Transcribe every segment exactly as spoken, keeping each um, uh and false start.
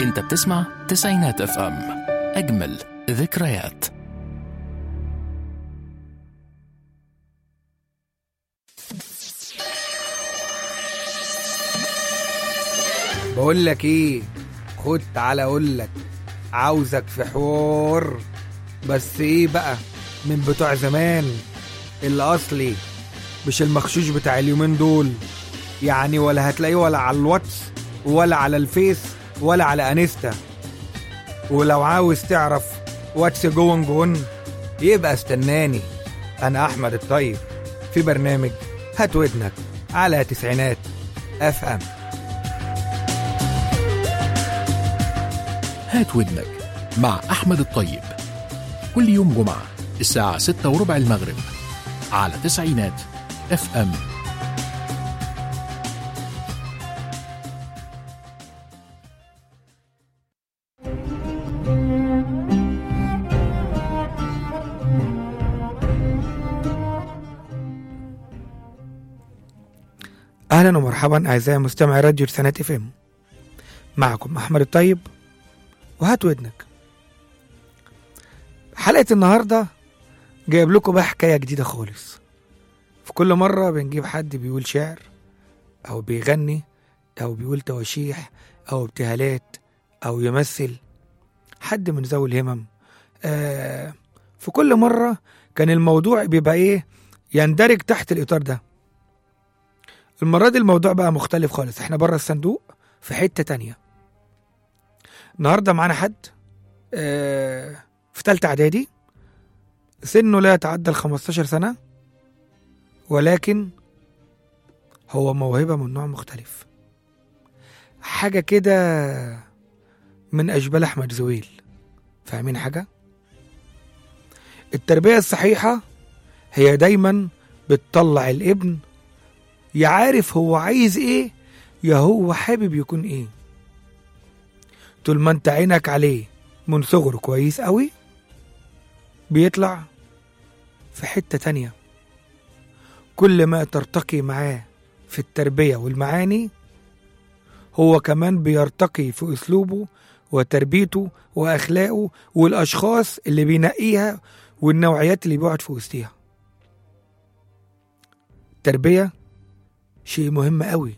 انت بتسمع تسعينات اف ام، اجمل ذكريات. بقول لك ايه، خد تعالى اقول لك، عاوزك في حوار، بس ايه بقى، من بتوع زمان اللي اصلي، مش المخشوش بتاع اليومين دول يعني، ولا هتلاقيه ولا على الواتس ولا على الفيس ولا على انستا. ولو عاوز تعرف واتس جوين جون يبقى استناني، انا احمد الطيب في برنامج هات ودنك على تسعينات اف ام. هات ودنك مع أحمد الطيب، كل يوم جمعة الساعة ستة وربع المغرب على تسعينات اف ام. اهلا ومرحبا اعزائي مستمعي راديو تسعينات اف ام، معكم احمد الطيب وهات ودنك. حلقة النهاردة جايب لكم بقى حكاية جديدة خالص. في كل مرة بنجيب حد بيقول شعر او بيغني او بيقول تواشيح او ابتهالات او يمثل، حد من ذوي الهمم. آه في كل مرة كان الموضوع بيبقى ايه، يندرج تحت الاطار ده. المرة دي الموضوع بقى مختلف خالص، احنا بره الصندوق في حتة تانية. النهاردة معانا حد آه في تالتة اعدادي، سنه لا يتعدى الخمستاشر سنة، ولكن هو موهبة من نوع مختلف، حاجة كده من أشبال أحمد زويل. فاهمين حاجة؟ التربية الصحيحة هي دايما بتطلع الابن يعرف هو عايز ايه، يا هو حابب يكون ايه. طول ما انت عينك عليه من صغره كويس قوي، بيطلع في حتة تانية. كل ما ترتقي معاه في التربية والمعاني، هو كمان بيرتقي في أسلوبه وتربيته وأخلاقه والأشخاص اللي بينقيها والنوعيات اللي بيقعد في وسطها. التربية شيء مهم قوي،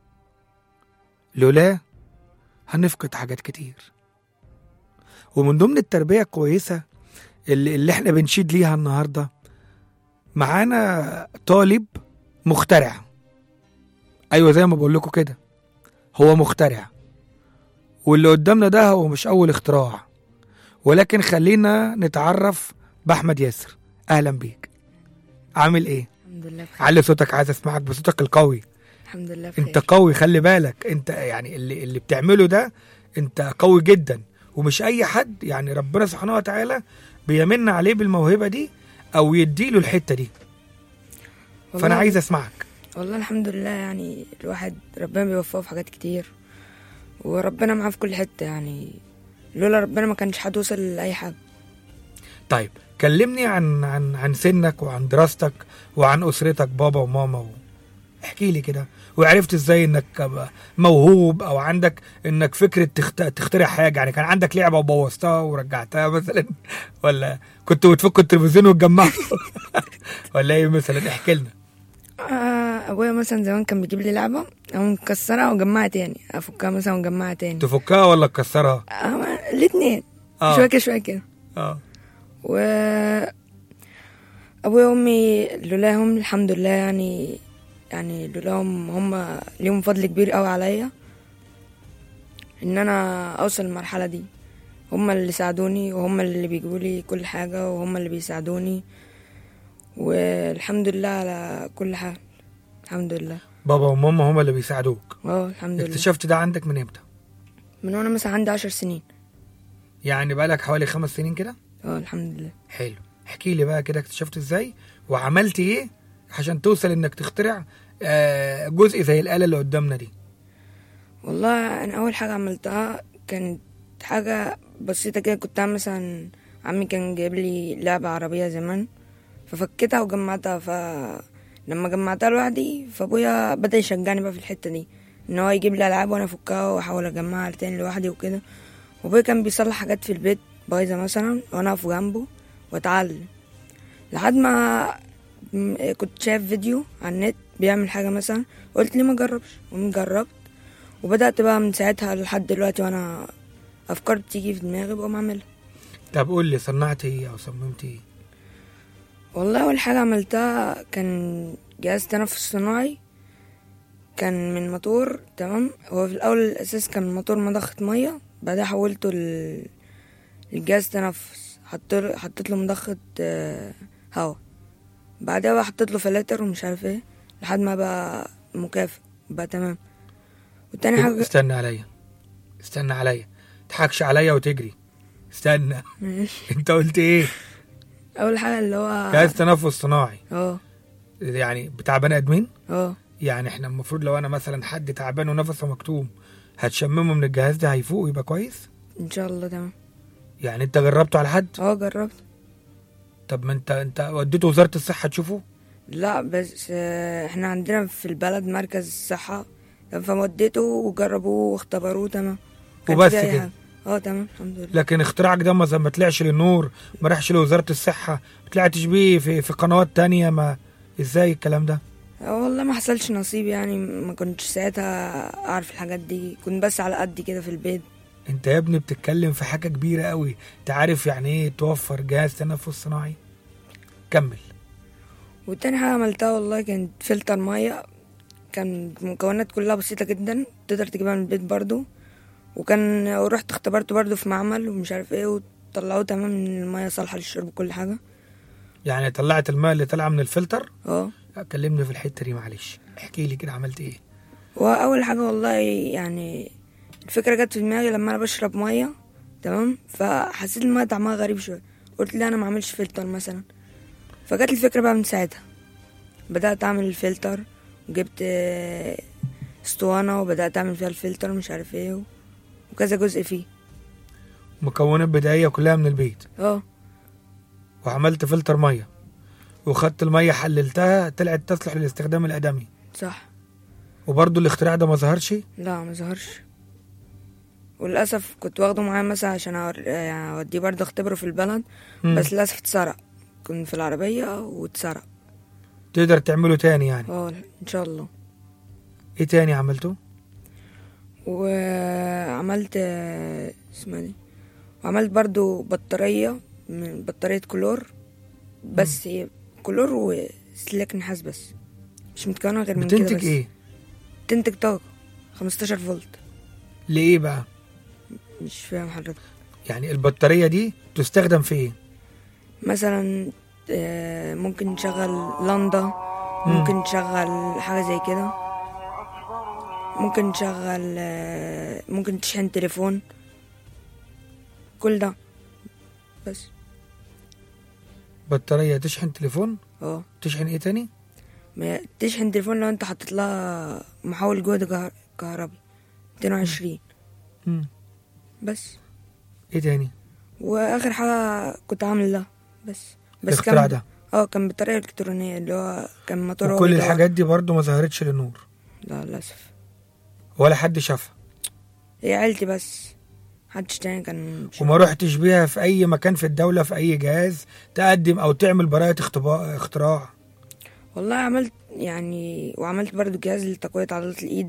لولا هنفقد حاجات كتير. ومن ضمن التربية الكويسة اللي, اللي احنا بنشيد ليها النهاردة، معانا طالب مخترع. ايوه زي ما بقول لكم كده، هو مخترع، واللي قدامنا ده هو مش اول اختراع. ولكن خلينا نتعرف بأحمد ياسر. اهلا بيك، عامل ايه؟ الحمد لله بخير. علي صوتك، عايز اسمعك بصوتك القوي. الحمد لله بخير. انت قوي، خلي بالك انت، يعني اللي, اللي بتعمله ده انت قوي جدا، ومش اي حد، يعني ربنا سبحانه وتعالى بيمن عليه بالموهبة دي او يديله الحتة دي. فانا عايز اسمعك. والله الحمد لله، يعني الواحد ربنا بيوفقه في حاجات كتير، وربنا معاه في كل حتة، يعني لولا ربنا ما كانش حد وصل لأي حاجة. طيب كلمني عن عن عن سنك وعن دراستك وعن أسرتك، بابا وماما و... احكي لي كده، وعرفت ازاي انك موهوب او عندك انك فكرة تخت... تخترع حاجة. يعني كان عندك لعبة وبوظتها ورجعتها مثلا، ولا كنت بتفك التلفزيون وتجمعه ولا ايه مثلا؟ احكي لنا. آه ابويا مثلا زمان كان بيجيب لي لعبة او مكسرها وجمعها تاني، افكها مثلا وجمعها تاني. تفكها ولا تكسرها؟ آه الاثنين، آه. شوية كده شوية كده. اه و ابويا وامي لولاهم الحمد لله، يعني يعني لولاهم هم ليهم فضل كبير قوي عليا ان انا اوصل للمرحله دي. هم اللي ساعدوني، وهم اللي بيجيبوا لي كل حاجه، وهم اللي بيساعدوني، والحمد لله على كل حاجه. الحمد لله بابا وماما هم اللي بيساعدوك. اه الحمد لله. اكتشفت ده عندك من امتى؟ من وانا مثلا عندي عشر سنين. يعني بقالك حوالي خمس سنين كده. اه الحمد لله. حلو، احكي لي بقى كده، اكتشفت ازاي وعملت ايه عشان توصل انك تخترع آه جزء زي الآلة اللي قدامنا دي؟ والله انا اول حاجه عملتها كانت حاجه بسيطه كده. كنت عامل مثلا، عمي كان جايب لي لعبه عربيه زمان، ففكيتها وجمعتها. فلما جمعتها لوحدي، فابويا بدا يشجعني بقى في الحته دي، ان هو يجيب لي العاب وانا افكها واحاول اجمعها تاني لوحدي وكده. وابويا كان بيصلح حاجات في البيت بايظه مثلا وانا اقف جنبه واتعلم، لحد ما م- كنت شايف فيديو على النت بيعمل حاجه مثلا، قلت ليه ما اجربش، وقمت جربت وبدات بقى من ساعتها لحد دلوقتي وانا افكار بتيجي في دماغي بقوم اعملها. طب قول لي صنعت ايه او صممت ايه؟ والله اول حاجه عملتها كان جهاز تنفس صناعي، كان من موتور. تمام، هو في الاول الاساس كان موتور مضخه ميه، بعدها حولته ل- للجهاز تنفس، حطيت حطيت له مضخه آه، هوا، بعدها بقى حطيت له فلاتر ومش عارف ايه لحد ما بقى مكافئ بقى تمام. والتاني حاجه استنى عليا استنى عليا تضحكش عليا وتجري. استنى انت قلت ايه؟ اول حاجه اللي هو جهاز تنفس صناعي اه يعني بتاع بني ادمين؟ اه يعني احنا المفروض لو انا مثلا حد تعبان ونفسه مكتوم هتشممه من الجهاز ده هيفوق ويبقى كويس؟ ان شاء الله تمام. يعني انت جربته على حد؟ اه جربت. طب ما انت انت وديته وزارة الصحة تشوفه؟ لا بس آه، احنا عندنا في البلد مركز صحة، فوديته وجربوه واختبروه تمام. كانش وبس فيه أي كده؟ حاجة. اه تمام الحمد لله. لكن اختراعك ده ما ما طلعش للنور، ما راحش لوزارة الصحة، ما طلعتش بيه في في قنوات تانية؟ ما ازاي الكلام ده؟ آه والله ما حصلش نصيب، يعني ما كنتش ساعتها اعرف الحاجات دي، كنت بس على قد كده في البيت. انت يا ابني بتتكلم في حاجة كبيرة قوي. انت عارف يعني ايه توفر جهاز تنفس صناعي؟ كمل. والتاني حاجة عملتها والله كانت فلتر مية، كان المكونات كلها بسيطة جدا تقدر تجيبها من البيت برضو، وكان ورحت اختبرته برضو في معمل ومش عارف ايه، وطلعوه تمام ان المية صالحة للشرب وكل حاجة. يعني طلعت الماء اللي طالعه من الفلتر؟ اه. كلمني في الحتة دي معلش، احكي لي كده عملت ايه. واول حاجه والله يعني الفكره جت في دماغي لما انا بشرب ميه، تمام، فحسيت الميه طعمها غريب شويه، قلت ليه انا ما اعملش فلتر مثلا. فجت الفكره بقى من ساعتها بدات اعمل الفلتر، وجبت آه، اسطوانه وبدات اعمل فيها الفلتر مش عارف ايه، وكذا جزء فيه. مكونات بدائية كلها من البيت؟ اه وعملت فلتر مية، وخدت المية حللتها طلعت تصلح للاستخدام الآدمي؟ صح. وبرضه الاختراع ده ما ظهرش؟ لا ما ظهرش، وللاسف كنت واخده معايا مثلا عشان أور- يعني اوديه برضه اختبره في البلد، مم. بس للاسف اتسرق، كنت في العربيه واتسرق. تقدر تعمله تاني يعني؟ اه ان شاء الله. ايه تاني عملته؟ وعملت آه، اسمها دي، وعملت برضو بطارية من بطارية كلور، بس هي كلور وسلاك نحاس بس، مش متكونة غير من كده بس. بتنتج ايه؟ تنتج طاقة خمستاشر فولت. لإيه بقى؟ مش فاهم حضرتك. يعني البطارية دي تستخدم في ايه؟ مثلا آه، ممكن تشغل لندا، ممكن تشغل حاجة زي كده، ممكن تشغل آه، ممكن تشحن تليفون، كل ده بس. بطارية تشحن تليفون؟ اه تشحن ايه تاني؟ ما تشحن تليفون لو انت حطيت لها محول جهد كهر- كهربي ميتين وعشرين مم. بس. ايه تاني؟ واخر حاجه كنت عامل لها بس بس الاختراع كان ده؟ اه كان بطاريه الكترونيه اللي هو كان موتور هو وكل بيدور. الحاجات دي برضه ما ظهرتش للنور؟ لا للاسف، ولا حد شافها؟ هي عيلتي بس، محدش تاني كان شاف. وما رحتش بيها في اي مكان في الدولة في اي جهاز تقدم او تعمل براءة اختبا- اختراع؟ والله عملت يعني، وعملت برضو جهاز لتقويه عضلات الايد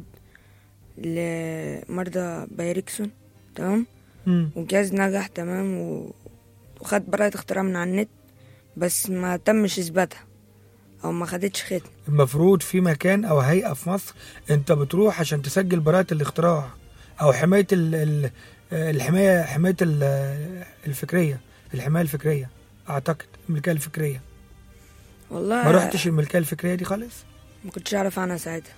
لمرضى بايركسون، تمام، مم. والجهاز نجح تمام، و... وخد براءة اختراع من على النت، بس ما تمش اثباتها او ما خدتش ختم. المفروض في مكان او هيئة في مصر انت بتروح عشان تسجل براءة الاختراع او حماية ال- ال- الحماية حماية ال- الفكرية الحماية الفكرية، اعتقد الملكية الفكرية. والله ما رحتش الملكية الفكرية دي خالص؟ ما كنتش اعرف عنها ساعتها.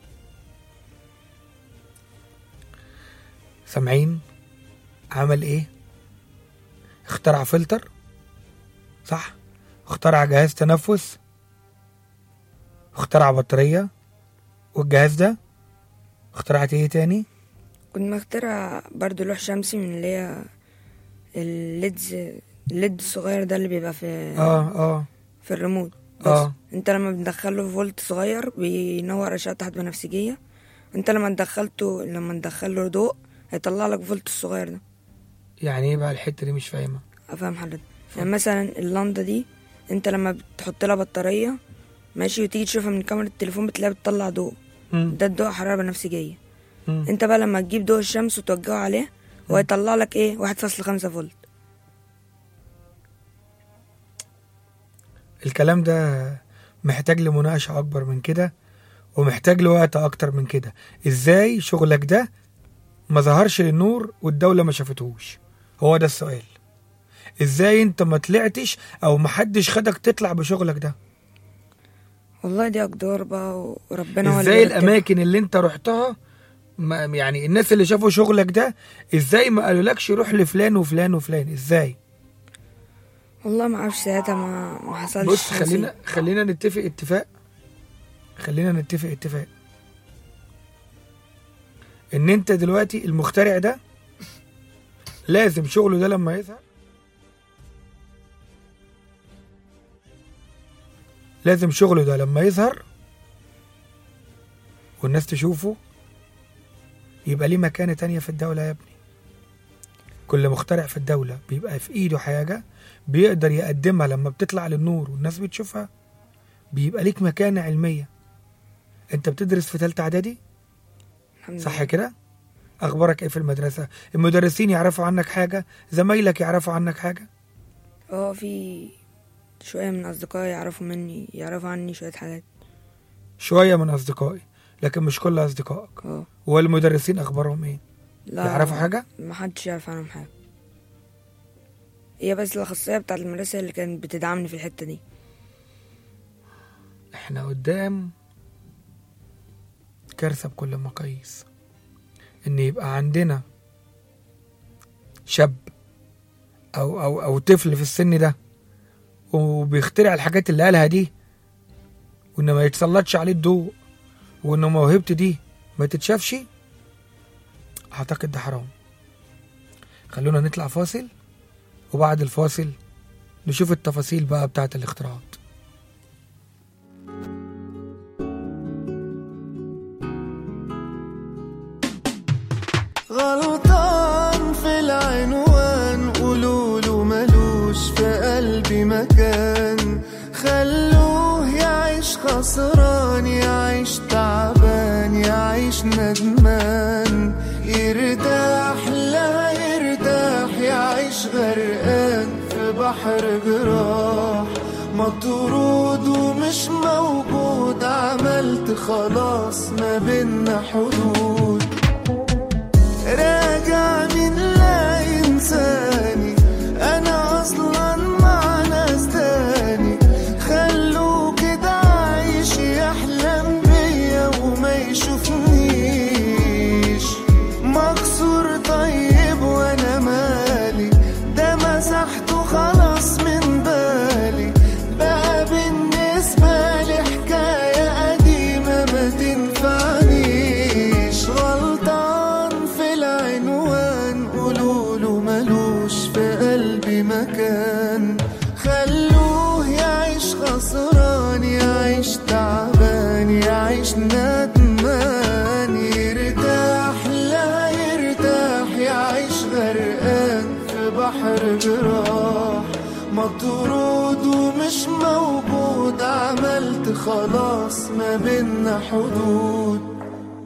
سامعين عمل ايه؟ اخترع فلتر، صح؟ اخترع جهاز تنفس، اخترع بطارية، والجهاز ده اخترعت ايه تاني؟ كنت مخترع برضو لوح شمسي من اللي هي الليدز، الليد الصغير ده اللي بيبقى في اه اه في الريموت. بس اه انت لما بتدخله فولت صغير بينور اشعة تحت بنفسجية، انت لما دخلته لما ندخله ضوء هيطلع لك فولت الصغير ده. يعني ايه بقى الحته دي؟ مش فاهمه. افهم حضرتك. يعني مثلا اللندا دي انت لما بتحط لها بطاريه ماشي وتيجي تشوفها من كاميرا التليفون بتلاقيها بتطلع ضوء. مم. ده الضوء حراره بنفسجيه. مم. انت بقى لما تجيب ضوء الشمس وتوجهه عليه هو هيطلع لك ايه؟ واحد فاصلة خمسة فولت. الكلام ده محتاج لمناقشه اكبر من كده ومحتاج لوقت اكتر من كده. ازاي شغلك ده ما ظهرش للنور والدوله ما شافتهوش؟ هو ده السؤال. ازاي انت ما طلعتش او ما حدش خدك تطلع بشغلك ده؟ والله دي اقدار بقى وربنا هو اللي ازاي يرتبها. الاماكن اللي انت رحتها ما يعني الناس اللي شافوا شغلك ده ازاي ما قالولكش روح لفلان وفلان وفلان؟ ازاي؟ والله ما اعرفش ساعتها ما ما حصلش. بص خلينا خلينا نتفق اتفاق خلينا نتفق اتفاق ان انت دلوقتي المخترع ده لازم شغله ده لما يظهر لازم شغله ده لما يظهر والناس تشوفه يبقى ليه مكانة تانية في الدولة يا ابني. كل مخترع في الدولة بيبقى في ايده حاجة بيقدر يقدمها لما بتطلع للنور والناس بتشوفها بيبقى ليك مكانة علمية. انت بتدرس في تالتة اعدادي صح كده؟ اخبارك ايه في المدرسة؟ المدرسين يعرفوا عنك حاجة؟ زمايلك يعرفوا عنك حاجة؟ اه في شوية من اصدقائي يعرفوا مني يعرفوا عني شوية حاجات. شوية من اصدقائي لكن مش كل اصدقائك. اه والمدرسين اخبارهم ايه؟ لا يعرفوا حاجة؟ محدش يعرف عنهم حاجة. هي بس الاخصائية بتاعت المدرسة اللي كانت بتدعمني في الحتة دي. احنا قدام كارثة بكل مقاييس ان يبقى عندنا شاب او او او طفل في السن ده وبيخترع الحاجات اللي قالها دي وانه ما يتسلطش عليه الضوء وانه موهبته دي ما تتشافش. اعتقد ده حرام. خلونا نطلع فاصل وبعد الفاصل نشوف التفاصيل بقى بتاعت الاختراعات. غلطان في العنوان قولوله ملوش في قلبي مكان خلوه يعيش خسران يعيش تعبان يعيش ندمان يرتاح لا يرتاح يعيش غرقان في بحر جراح مطرود ومش موجود عملت خلاص ما بينا حدود راجع من لا إنساني أنا أصلا مع ناس تاني خلوه كده عايش يحلم بيا وما يشوفنيش مكسور طيب وأنا مالي ده مسحته خلاص من بالي بقى بالنسبة لي حكاية قديمة ما تنفعنيش غلطان في العنوان قولوله ملوش في قلبي مكان خلوه يعيش خسران يعيش تعبان يعيش ندمان يرتاح لا يرتاح يعيش غرقان في بحر جراح مطرود ومش موجود عملت خلاص ما بينا حدود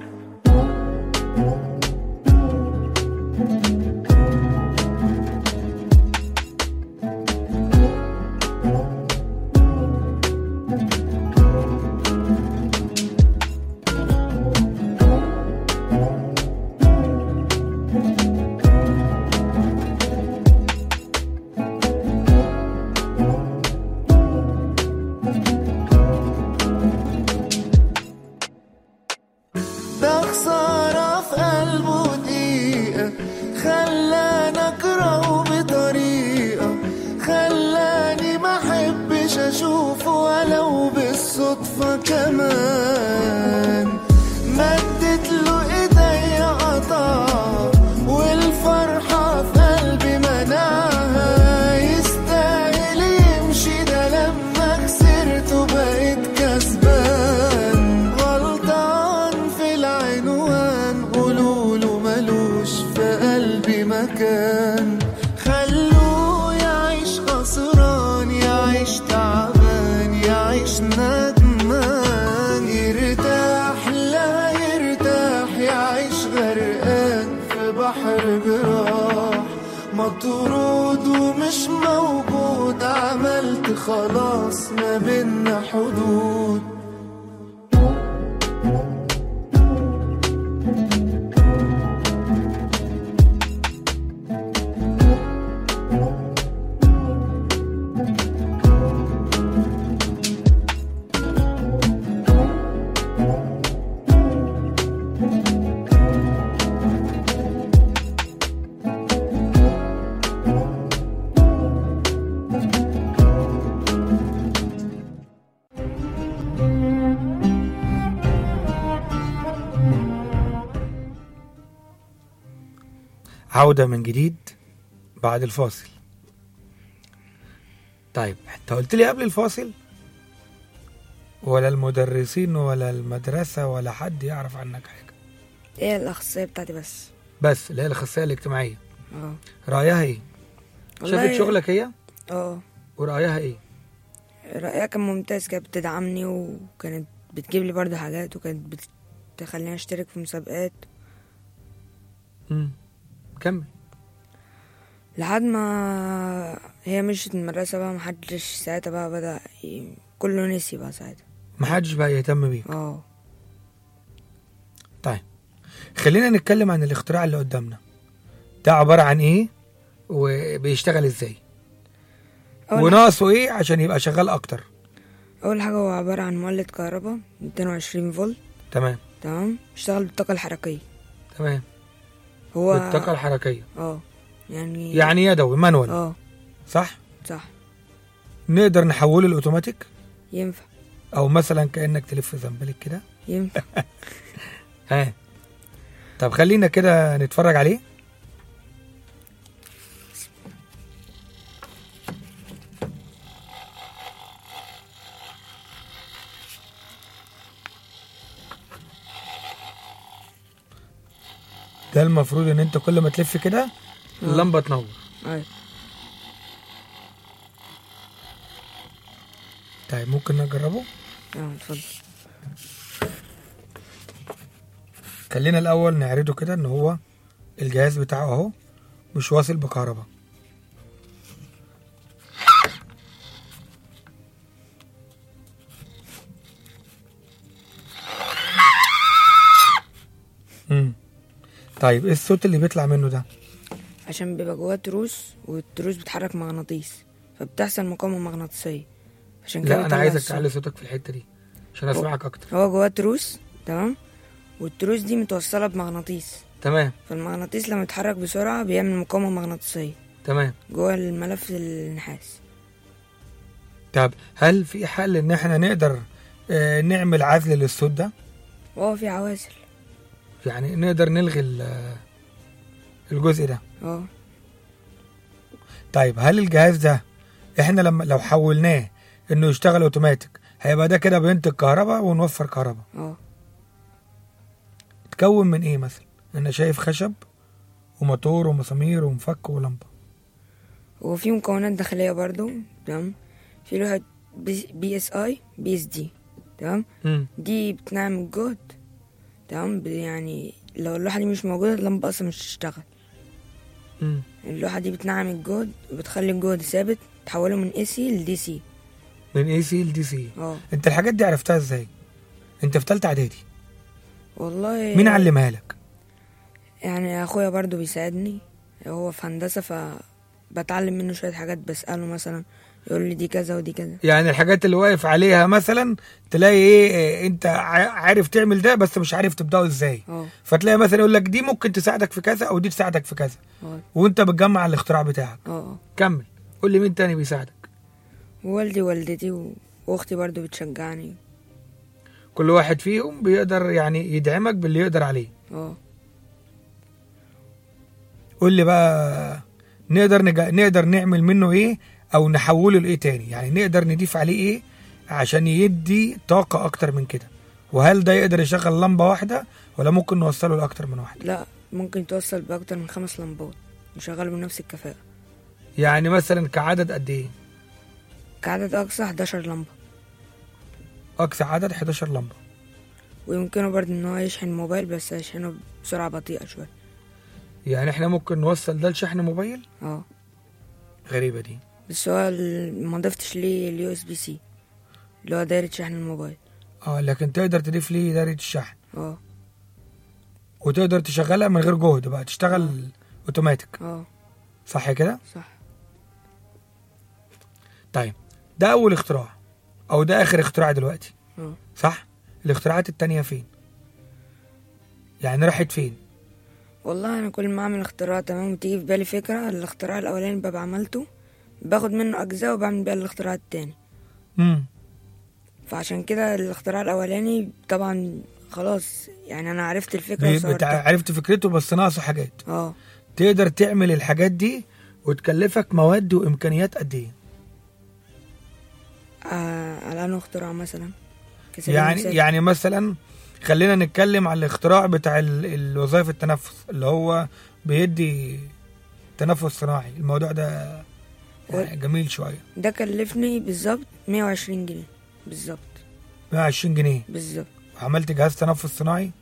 ده خسارة في قلبه دقيقة خلاني أكرهه بطريقة خلاني ما أحبش أشوفه ولو بالصدفة كمان مدت له إيديا قطعها والفرحة في قلبي منعها يستاهل يمشي ده لما خسرته بقيت كسبان غلطان في العنوان مكان. خلوه يعيش خسران، يعيش تعبان، يعيش ندمان، يرتاح لا يرتاح، يعيش غرقان في بحر جراح. مطرود ومش موجود، عملت خلاص ما بينا حدود. عودة من جديد بعد الفاصل. طيب انت قلت لي قبل الفاصل ولا المدرسين ولا المدرسة ولا حد يعرف عنك حاجة؟ ايه الأخصائية بتاعتي بس. بس اللي هي الأخصائية الاجتماعية. اه رأيها ايه؟ والله شافت شغلك هي؟ اه ورأيها ايه؟ رأيها كان ممتاز، كانت بتدعمني وكانت بتجيب لي برضه حاجات، وكانت بتخليني اشترك في مسابقات. امم كمل. لحد ما هي مشيت من المدرسة بقى، محدش ساعتها بقى بدأ ي... كله نسي بقى ساعتها، محدش بقى يهتم بيك. اه طيب خلينا نتكلم عن الاختراع اللي قدامنا ده، عبارة عن ايه وبيشتغل ازاي وناقصه ايه عشان يبقى شغال اكتر؟ اول حاجة هو عبارة عن مولد كهرباء مئتين وعشرين فولت. تمام تمام. بيشتغل بالطاقة الحركية. تمام. هو بالطاقة الحركية. اه يعني يعني يدوي مانوال. اه صح صح. نقدر نحوله الاوتوماتيك ينفع. او مثلا كأنك تلف زنبلك كده. ينفع. ها طب خلينا كده نتفرج عليه. ده المفروض ان انت كل ما تلف كده اللمبه تنور. ايوه. طيب ممكن نجربه؟ اه اتفضل. خلينا الاول نعرضه كده ان هو الجهاز بتاعه اهو مش واصل بكهرباء. امم طيب ايه الصوت اللي بيطلع منه ده؟ عشان بيبقى جواه تروس، والتروس بتحرك مغناطيس، فبتحصل مقاومة مغناطيسية. عشان كده لا انا بيطلع عايزك الصوت. تعلي صوتك في الحته دي عشان اسمعك اكتر. هو جواه تروس. تمام. والتروس دي متوصلة بمغناطيس. تمام. فالمغناطيس لما يتحرك بسرعة بيعمل مقاومة مغناطيسية تمام. جوه الملف النحاس. طب هل في حل ان احنا نقدر آه نعمل عزل للصوت ده؟ وهو في عوازل، يعني نقدر نلغي الجزء ده؟ اه. طيب هل الجهاز ده احنا لما لو حولناه انه يشتغل اوتوماتيك هيبقى ده كده بينتج كهرباء ونوفر كهرباء؟ اه. تكون من ايه مثلا؟ انا شايف خشب وموتور ومسامير ومفك ولمبه. وفي مكونات داخلية برضو. تمام. في لوحة بي اس اي بي اس دي. تمام. مم. دي بتنعم الجهد. تمام. يعني لو اللوحة دي مش موجودة اللمبة اصلا مش هتشتغل. مم. اللوحة دي بتنعم الجهد وبتخلي الجهد ثابت، تحوله من اي سي لدي سي. من اي سي لدي سي. اه. انت الحاجات دي عرفتها ازاي؟ انت في ثالثه اعدادي. والله مين علمها لك؟ يعني اخويا برضو بيساعدني، هو في هندسة فبتعلم منه شوية حاجات، بسأله مثلا يقول لي دي كذا ودي كذا. يعني الحاجات اللي واقف عليها مثلا تلاقي ايه, إيه انت عارف تعمل ده بس مش عارف تبدأه ازاي. اه. فتلاقي مثلا يقول لك دي ممكن تساعدك في كذا او دي تساعدك في كذا. اه. وانت بتجمع الاختراع بتاعك. اه. كمل قول لي مين تاني بيساعدك؟ والدي والدتي و... واختي برضو بتشجعني. كل واحد فيهم بيقدر يعني يدعمك باللي يقدر عليه. اه. قول لي بقى نقدر نج... نقدر نعمل منه ايه او نحوله لايه تاني؟ يعني نقدر نضيف عليه ايه عشان يدي طاقة اكتر من كده؟ وهل ده يقدر يشغل لمبة واحدة ولا ممكن نوصله لاكتر من واحدة؟ لا، ممكن توصل باكتر من خمس لمبات. نشغله بنفس الكفاءة. يعني مثلا كعدد قد ايه؟ كعدد أقصى حداشر لمبة. اقصى عدد حداشر لمبة. ويمكنه برضه ان هو يشحن موبايل، بس يشحنه بسرعة بطيئة شوية. يعني احنا ممكن نوصل ده لشحن موبايل؟ اه غريبة دي. بس هو ال- ما ضفتش ليه اليو اس بي سي اللي هو دايرة شحن الموبايل. اه لكن تقدر تضيف ليه دايرة الشحن اه وتقدر تشغلها من غير جهد بقى، تشتغل اوتوماتيك، اه صح كده؟ صح. طيب ده اول اختراع او ده اخر اختراع دلوقتي، اه صح؟ الاختراعات التانية فين؟ يعني راحت فين؟ والله انا كل ما اعمل اختراع تمام وتيجي في بالي فكرة، الاختراع الاولاني ببقى عملته باخد منه اجزاء وبعمل بيها الاختراع التاني. امم فعشان كده الاختراع الاولاني طبعا خلاص يعني انا عرفت الفكرة بتاع وصورتها. عرفت فكرته بس ناقصه حاجات. اه تقدر تعمل الحاجات دي وتكلفك مواد وامكانيات قد ايه؟ آه، على انه اختراع مثلا كسبيل يعني المثال. يعني مثلا خلينا نتكلم على الاختراع بتاع ال- الوظائف التنفس اللي هو بيدي تنفس صناعي. الموضوع ده يعني جميل شويه. ده كلفني بالظبط مية وعشرين جنيه بالظبط. مية وعشرين جنيه بالظبط. وعملت جهاز تنفس صناعي.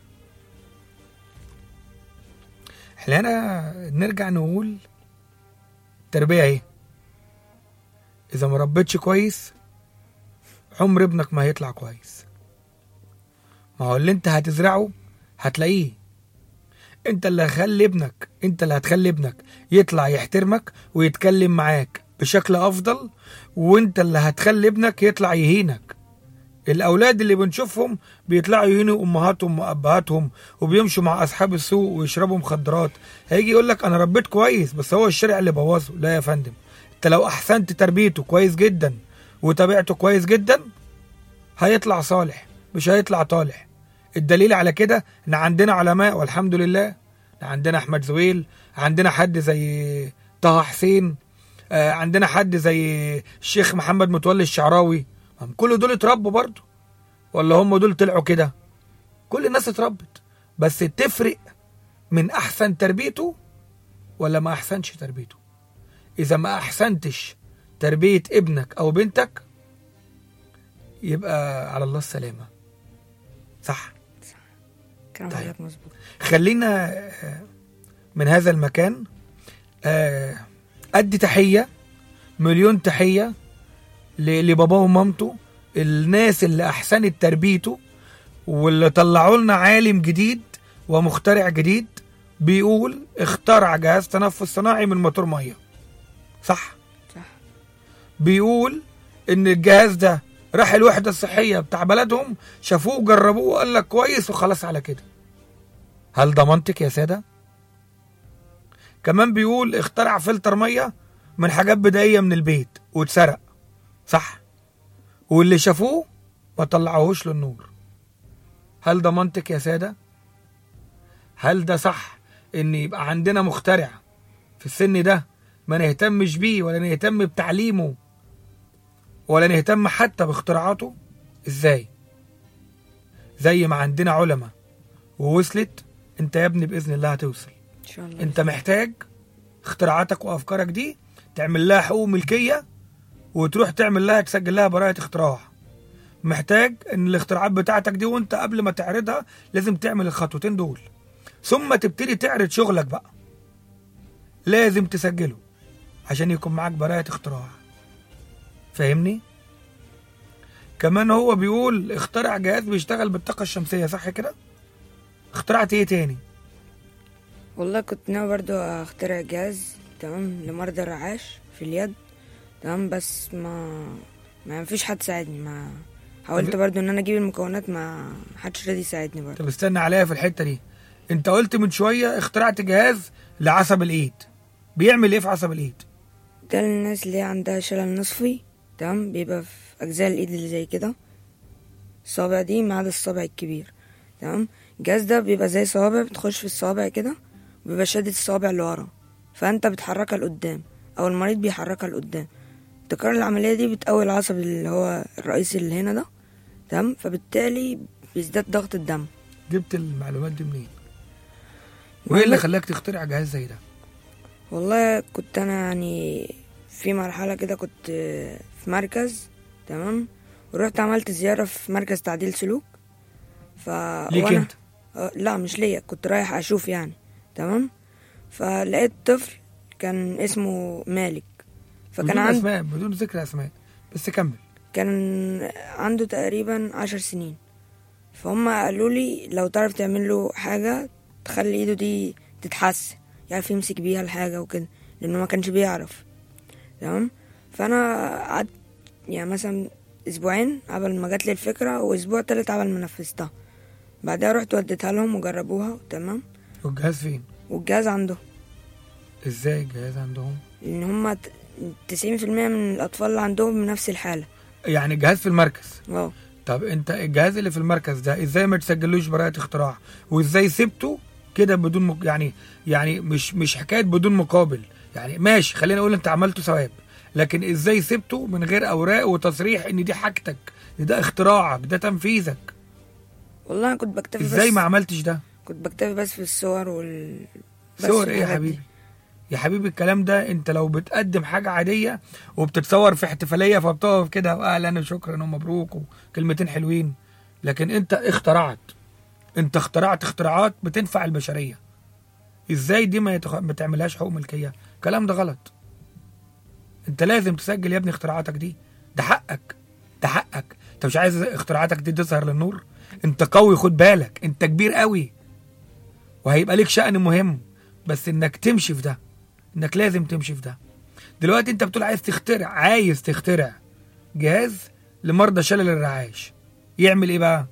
احنا هنا نرجع نقول التربيه اهي، اذا ما ربيتش كويس عمر ابنك ما هيطلع كويس. ما هو اللي انت هتزرعه هتلاقيه. انت اللي هتخلي ابنك انت اللي هتخلي ابنك يطلع يحترمك ويتكلم معاك بشكل افضل، وانت اللي هتخلي ابنك يطلع يهينك. الاولاد اللي بنشوفهم بيطلعوا يهينوا امهاتهم وابهاتهم وبيمشوا مع اصحاب السوق ويشربوا مخدرات، هيجي يقول لك انا ربيت كويس بس هو الشارع اللي بوظه. لا يا فندم، انت لو احسنت تربيته كويس جدا وتابعته كويس جدا هيطلع صالح مش هيطلع طالح. الدليل على كده ان عندنا علماء والحمد لله. عندنا احمد زويل، عندنا حد زي طه حسين، آه عندنا حد زي الشيخ محمد متولي الشعراوي. هم كل دول اتربوا برضو ولا هم دول طلعوا كده؟ كل الناس اتربت، بس تفرق من احسن تربيته ولا ما احسنش تربيته. اذا ما احسنتش تربية ابنك او بنتك يبقى على الله السلامة، صح؟ كلام طيب. حضرتك مظبوط. خلينا من هذا المكان أدي تحية، مليون تحية لباباه ومامته، الناس اللي أحسنت تربيته واللي طلعوا لنا عالم جديد ومخترع جديد بيقول اخترع جهاز تنفس صناعي من موتور مية، صح؟ صح. بيقول إن الجهاز ده راح الوحدة الصحية بتاع بلدهم شافوه وجربوه وقال لك كويس وخلاص على كده. هل ده منطق يا سادة؟ كمان بيقول اخترع فلتر مية من حاجات بدائية من البيت واتسرق، صح؟ واللي شافوه ما طلعوهوش للنور. هل ده منطق يا سادة؟ هل ده صح ان يبقى عندنا مخترع في السن ده ما نهتمش بيه ولا نهتم بتعليمه ولا نهتم حتى باختراعاته؟ ازاي؟ زي ما عندنا علماء ووصلت، انت يا ابني باذن الله هتوصل. ان شاء الله. انت محتاج اختراعاتك وافكارك دي تعمل لها حقوق ملكيه وتروح تعمل لها تسجل لها براءه اختراع. محتاج ان الاختراعات بتاعتك دي وانت قبل ما تعرضها لازم تعمل الخطوتين دول، ثم تبتدي تعرض شغلك بقى. لازم تسجله عشان يكون معاك براءه اختراع. فاهمني؟ كمان هو بيقول اخترع جهاز بيشتغل بالطاقه الشمسيه، صح كده؟ اخترعت ايه تاني؟ والله كنت ناوي برضو اخترع جهاز تمام لمرضى الرعاش في اليد، تمام، بس ما ما فيش حد ساعدني. ما حاولت برضو ان انا اجيب المكونات، ما حدش راضي يساعدني برضو. طب استنى عليا في الحته دي. انت قلت من شويه اخترعت جهاز لعصب الايد، بيعمل ايه في عصب الايد؟ ده للناس اللي عندها شلل نصفي، تمام، بيبقى في اجزاء الايد اللي زي كده، الصابع دي ما عدا الصابع الكبير، تمام. الجهاز ده بيبقى زي صوابع بتخش في الصوابع كده، بيبقى شادد الصوابع لورا، فانت بتحركها لقدام او المريض بيحركها لقدام. تكرار العمليه دي بتقوي العصب اللي هو الرئيسي اللي هنا ده، تمام، فبالتالي بيزداد ضغط الدم. جبت المعلومات دي منين؟ وايه اللي خلاك تخترع جهاز زي ده؟ والله كنت انا يعني في مرحله كده كنت في مركز، تمام، ورحت عملت زياره في مركز تعديل سلوك. ف ليك وأنا- انت؟ آه، لا مش ليا، كنت رايح اشوف يعني، تمام. فلقيت طفل كان اسمه مالك، فكان بدون عنده اسماء، بدون ذكر اسماء، بس كمل. كان عنده تقريبا عشر سنين. فهم قالوا لي لو تعرف تعمل له حاجة تخلي ايده دي تتحسن، يعرف يمسك بيها الحاجة وكده، لانه ما كانش بيعرف، تمام. فانا قعدت يعني مثلا اسبوعين قبل ما جات لي الفكرة، واسبوع تالت قبل ما نفذتها. بعدها رحت وديتها لهم وجربوها، تمام. والجهاز فين؟ والجهاز عندهم، ازاي الجهاز عندهم؟ لان هم تسعين في المية من الاطفال اللي عندهم نفس الحالة. يعني الجهاز في المركز. اه طب انت الجهاز اللي في المركز ده ازاي ما تسجلوش براءة اختراع، وازاي سبته كده بدون مك... يعني يعني مش مش حكايه بدون مقابل، يعني ماشي خلينا نقول انت عملته ثواب، لكن ازاي سبته من غير اوراق وتصريح ان دي حاجتك، ده اختراعك، ده تنفيذك؟ والله انا كنت بكتفي بس ازاي ما عملتش ده؟ كنت بكتفي بس في الصور وال بس صور في ايه يا الحاجات دي. حبيبي؟ يا حبيبي الكلام ده انت لو بتقدم حاجه عاديه وبتتصور في احتفاليه فبتقف كده واهلا وشكرا ومبروك وكلمتين حلوين، لكن انت اخترعت، انت اخترعت اختراعات بتنفع البشريه، ازاي دي ما, يتخ... ما تعملهاش حقوق ملكيه؟ الكلام ده غلط. انت لازم تسجل يا ابني اختراعاتك دي، ده حقك، ده حقك. انت مش عايز اختراعاتك دي تظهر للنور؟ انت قوي، خد بالك، انت كبير قوي وهيبقى ليك شأن مهم، بس انك تمشي في ده، انك لازم تمشي في ده. دلوقتي انت بتقول عايز تخترع، عايز تخترع جهاز لمرضى شلل الرعاش، يعمل ايه بقى؟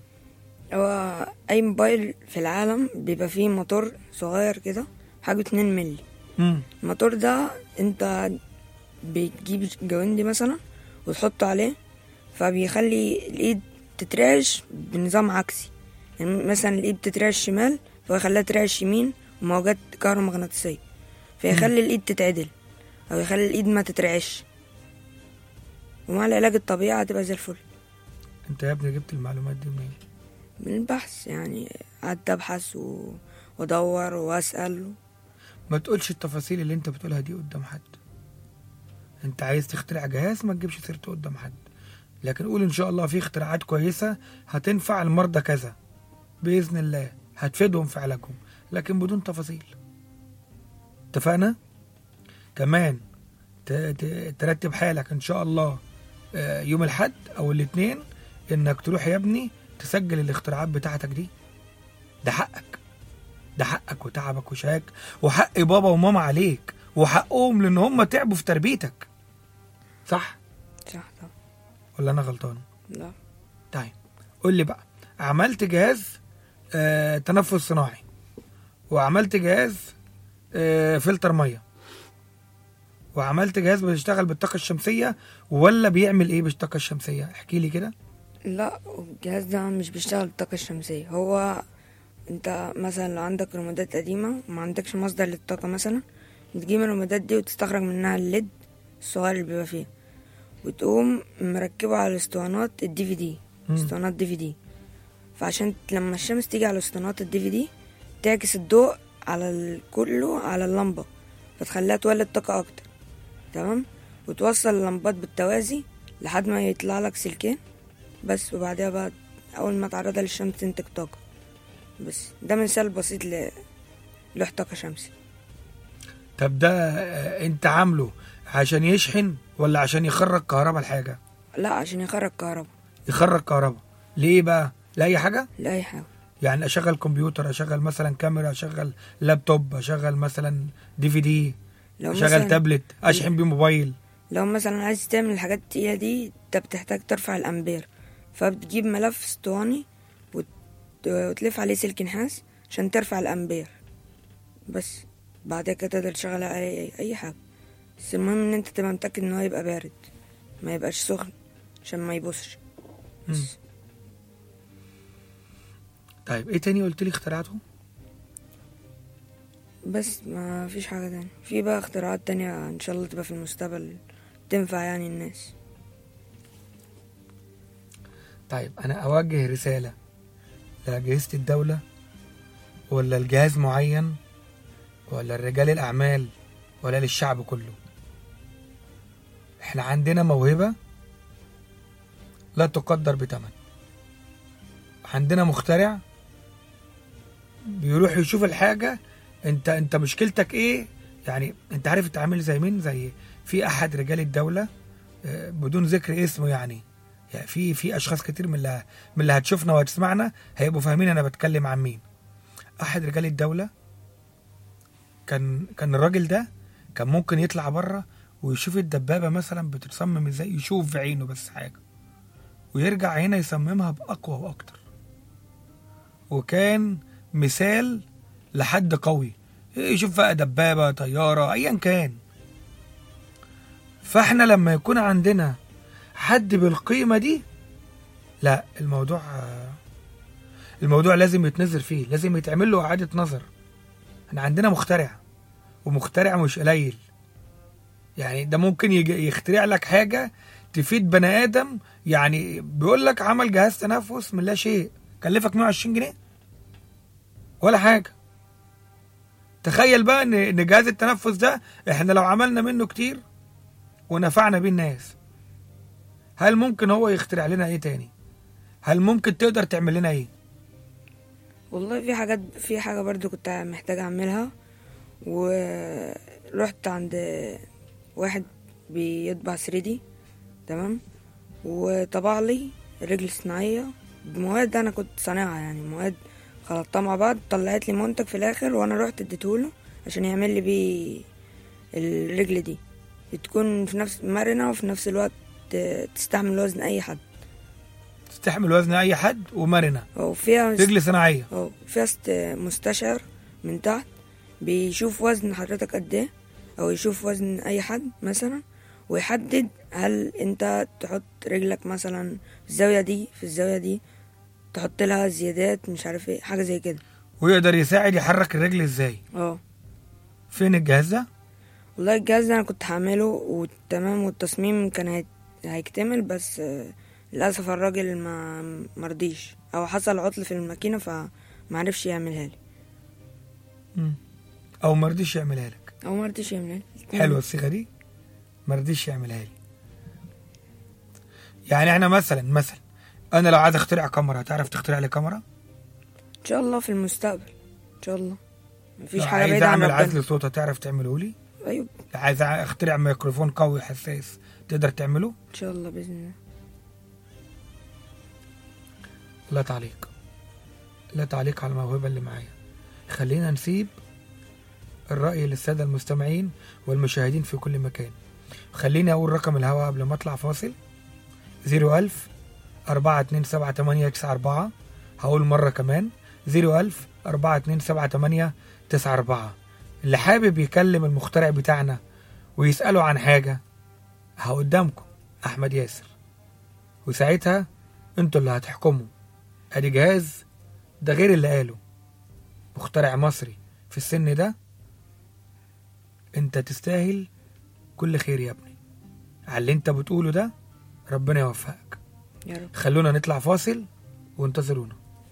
هو اي موبايل في العالم بيبقى فيه موتور صغير كده حاجه اتنين ملي. امم الموتور ده انت بتجيب جواندي مثلا وتحطه عليه، فبيخلي الايد تترعش بنظام عكسي. يعني مثلا الايد بتترعش شمال فهو يخليها ترعش يمين، وموجات كهرومغناطيسيه فيخلي الايد تتعدل او يخلي الايد ما تترعش. ومع العلاج الطبيعي هتبقى زي الفل. انت يا ابني جبت المعلومات دي منين؟ من البحث يعني، قعدت ابحث و... وادور واسال. ما تقولش التفاصيل اللي انت بتقولها دي قدام حد. انت عايز تخترع جهاز ما تجيبش سيرته قدام حد، لكن قول ان شاء الله في اختراعات كويسة هتنفع المرضى كذا بإذن الله، هتفيدهم في علاجهم، لكن بدون تفاصيل. اتفقنا؟ كمان ت- ت- ترتب حالك ان شاء الله آه، يوم الحد او الاثنين انك تروح يا ابني تسجل الاختراعات بتاعتك دي، ده حقك، ده حقك وتعبك وشاك، وحق بابا وماما عليك، وحقهم لان هم تعبوا في تربيتك، صح صح طبعا. ولا انا غلطان؟ لا طيب قول لي بقى، عملت جهاز آه تنفس صناعي، وعملت جهاز آه فلتر ميه، وعملت جهاز بيشتغل بالطاقه الشمسيه، ولا بيعمل ايه بالطاقه الشمسيه؟ احكي لي كده. لا الجهاز ده مش بيشتغل بالطاقة الشمسية. هو انت مثلا لو عندك رمادات قديمة وما عندكش مصدر للطاقة مثلا، بتجيب الرمادات دي وتستخرج منها الليد الصغير اللي بيبقى فيها، وتقوم مركبه على الاسطوانات الدي في دي، اسطوانات دي في دي. فعشان لما الشمس تيجي على اسطوانات الدي في دي تعكس الضوء على ال- كله على اللمبة، فتخليها تولد طاقة اكتر، تمام. وتوصل اللمبات بالتوازي لحد ما يطلع لك سلكين بس، وبعدها بقى اول ما تعرضها للشمس تنتج طاقة. بس ده مثال بسيط ل لوح طاقة شمسي. طب ده آه، انت عامله عشان يشحن ولا عشان يخرج كهرباء الحاجه؟ لا عشان يخرج كهرباء. يخرج كهرباء ليه بقى؟ لاي حاجه؟ لأي حاجة. يعني اشغل كمبيوتر، اشغل مثلا كاميرا، اشغل لابتوب، اشغل مثلا دي في دي، لو اشغل مثلا تابلت، اشحن بيه موبايل. لو مثلا عايز تعمل الحاجات التقيلة دي انت بتحتاج ترفع الأمبير، فبتجيب ملف اسطواني وت... وتلف عليه سلك نحاس عشان ترفع الأمبير بس. بعد كده تقدر تشغل عليه أي... أي حاجة، بس المهم إن أنت تبقى متأكد إن هو يبقى بارد، ما يبقاش سخن عشان ما يبوظش. بس طيب ايه تاني قلت لي اخترعته؟ بس ما فيش حاجة تانية. في بقى اختراعات تانية إن شاء الله تبقى في المستقبل تنفع يعني الناس. طيب انا اوجه رسالة لأجهزة الدولة ولا الجهاز معين ولا رجال الأعمال ولا للشعب كله. احنا عندنا موهبة لا تقدر بثمن. عندنا مخترع بيروح يشوف الحاجة، انت انت مشكلتك ايه؟ يعني انت عارف انت عامل زي مين؟ زي في احد رجال الدولة بدون ذكر اسمه، يعني يعني في في اشخاص كتير من اللي من اللي هتشوفنا وهتسمعنا هيبقوا فاهمين انا بتكلم عن مين. احد رجال الدولة كان كان الراجل ده كان ممكن يطلع بره ويشوف الدبابة مثلا بتتصمم ازاي، يشوف بعينه بس حاجة، ويرجع هنا يصممها بأقوى وأكتر. وكان مثال لحد قوي، يشوف بقى دبابة طيارة أيا كان. فاحنا لما يكون عندنا حد بالقيمة دي، لا الموضوع الموضوع لازم يتنظر فيه، لازم يتعمل له إعادة نظر. احنا عندنا مخترع، ومخترع مش قليل، يعني ده ممكن يخترع لك حاجة تفيد بني آدم. يعني بيقول لك عمل جهاز تنفس من لا شيء، كلفك مية وعشرين جنيه ولا حاجة. تخيل بقى ان جهاز التنفس ده احنا لو عملنا منه كتير ونفعنا بيه الناس، هل ممكن هو يخترع لنا ايه تاني؟ هل ممكن تقدر تعمل لنا ايه؟ والله في حاجات، في حاجة برضو كنت محتاج اعملها، ورحت عند واحد بيطبع ثري دي تمام، وطبع لي رجل صناعية بمواد انا كنت صانعها، يعني مواد خلطتها مع بعض طلعت لي منتج في الاخر، وانا رحت اديتهوله عشان يعمل لي بيه الرجل دي، تكون في نفس مرنة وفي نفس الوقت تستحمل وزن اي حد. تستحمل وزن اي حد ومرنة، وفيها رجل صناعية، اه فيها مستشعر من تحت بيشوف وزن حضرتك قد ايه، او يشوف وزن اي حد مثلا، ويحدد هل انت تحط رجلك مثلا في الزاوية دي في الزاوية دي تحط لها زيادات مش عارف ايه، حاجة زي كده، ويقدر يساعد يحرك الرجل ازاي. اه فين الجهاز ده؟ والله الجهاز ده انا كنت هعمله وتمام، والتصميم كان هي... هيكتمل، بس للاسف الراجل ما مرضيش، او حصل عطل في الماكينة فما عرفش يعملها لي. امم او مرضيش يعملها لك، او مرضيش يعملها لي. حلوه الصيغه دي، مرضيش يعملها لي. يعني احنا مثلا مثلا انا لو عايز اخترع كاميرا، هتعرف تخترع لي كاميرا؟ ان شاء الله في المستقبل ان شاء الله، مفيش لو حاجه عايز بعيده عن اعمل ربنا. عزل صوت هتعرف تعمله لي؟ ايوه. عايز اخترع ميكروفون قوي حساس تقدر تعمله؟ ان شاء الله باذن الله. لا تعليق، لا تعليق على الموهبه اللي معايا. خلينا نسيب الرأي للسادة المستمعين والمشاهدين في كل مكان. خليني أقول رقم الهواء قبل ما أطلع فاصل: زيرو ألف أربعة اتنين سبعة تمانية تسعة أربعة. هقول مرة كمان: زيرو ألف أربعة اتنين سبعة تمانية تسعة أربعة. اللي حابب يكلم المخترع بتاعنا ويسأله عن حاجة، هقدامكم أحمد ياسر، وساعتها انتوا اللي هتحكموا. ادي جهاز، ده غير اللي قاله، مخترع مصري في السن ده، انت تستاهل كل خير يا ابني. على اللي انت بتقوله ده ربنا يوفقك يا رب. خلونا نطلع فاصل وانتظرونا.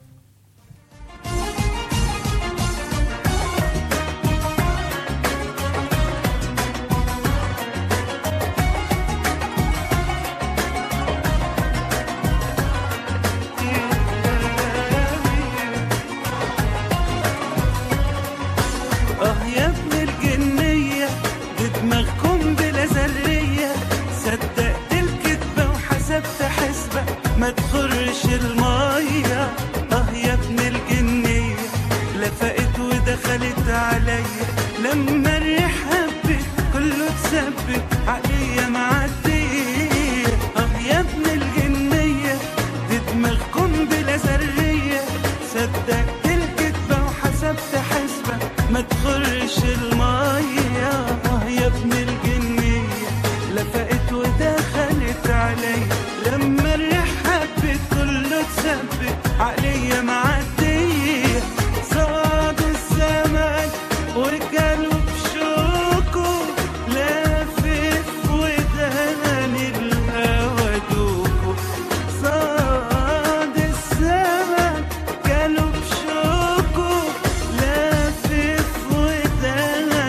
ما تخرش المية. اه يا ابن الجنية لفقت ودخلت عليا، لما الريح هبت كله تثبت عليا معدية. اه يا ابن الجنية دي دماغكم بلا ذرية، صدقت الكدبة وحسبت حسبة ما تخرش المية. اه يا ابن الجنية لفقت ودخلت عليا، لما الريح كله تثبت عليا معدية. صاد الزمن وكانوا بشوكه لافف ودهن الهوى دوكه. صاد الزمن كانوا بشوكه لافف ودهن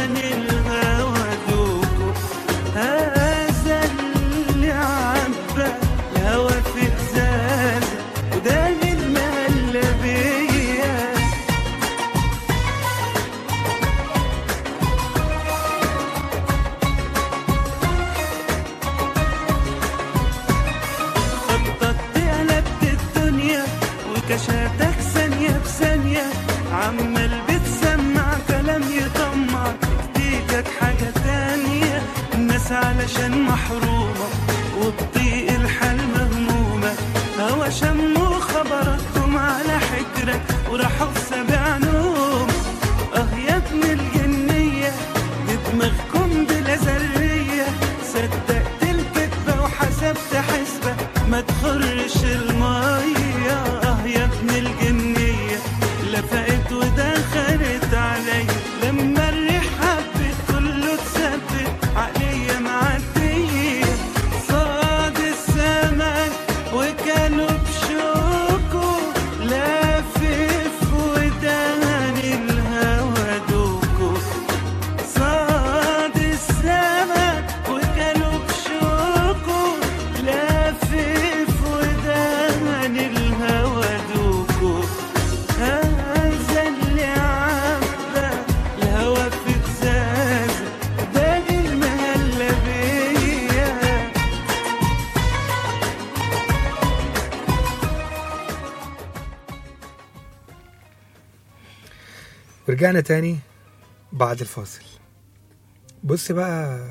ناس علشان محرومة وبطيق الحال مهمومة، هوا شموا خبركم على حجرك وراحوا في سبع نوم. اه يا ابن الجنية بدماغكم بلا ذرية، صدقت الكذبة وحسبت حسبة ما تخرش المية. اه يا ابن الجنية لفقت ودخلت علي، لما الريح حبت كله تثبت عليا معدية. صاد السمك وكانوا بشوكو، لافف ودهن الهوا دوكو. صاد السمك وكانوا بشوكو، لافف ودهن الهوا دوكو. هذا اللي عبى الهوا في ازازة، باقي المهلبية. ورجعنا تاني بعد الفاصل. بص بقى،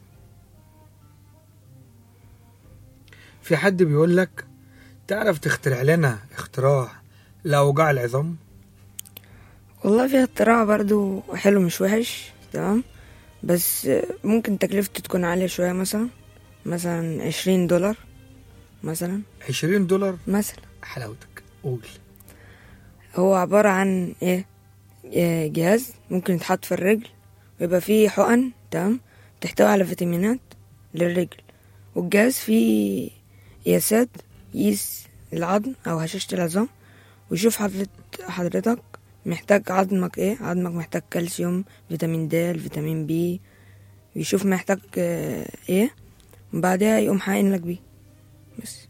في حد بيقول لك تعرف تخترع لنا اختراع لأوجاع العظام؟ والله في اختراع برضو حلو مش وحش، تمام، بس ممكن تكلفته تكون عالية شوية، مثلا مثلا عشرين دولار مثلا. عشرين دولار مثلا حلاوتك، قول. هو عبارة عن ايه؟ إيه، جهاز ممكن يتحط في الرجل ويبقى فيه حقن، تمام، تحتوي على فيتامينات للرجل، والجهاز فيه قياسات يقيس العظم او هشاشة العظام، ويشوف حضرتك حضرتك محتاج عظمك ايه، عظمك محتاج كالسيوم، فيتامين د، فيتامين بي، ويشوف محتاج اه ايه، وبعدها يقوم حقن لك بيه بس.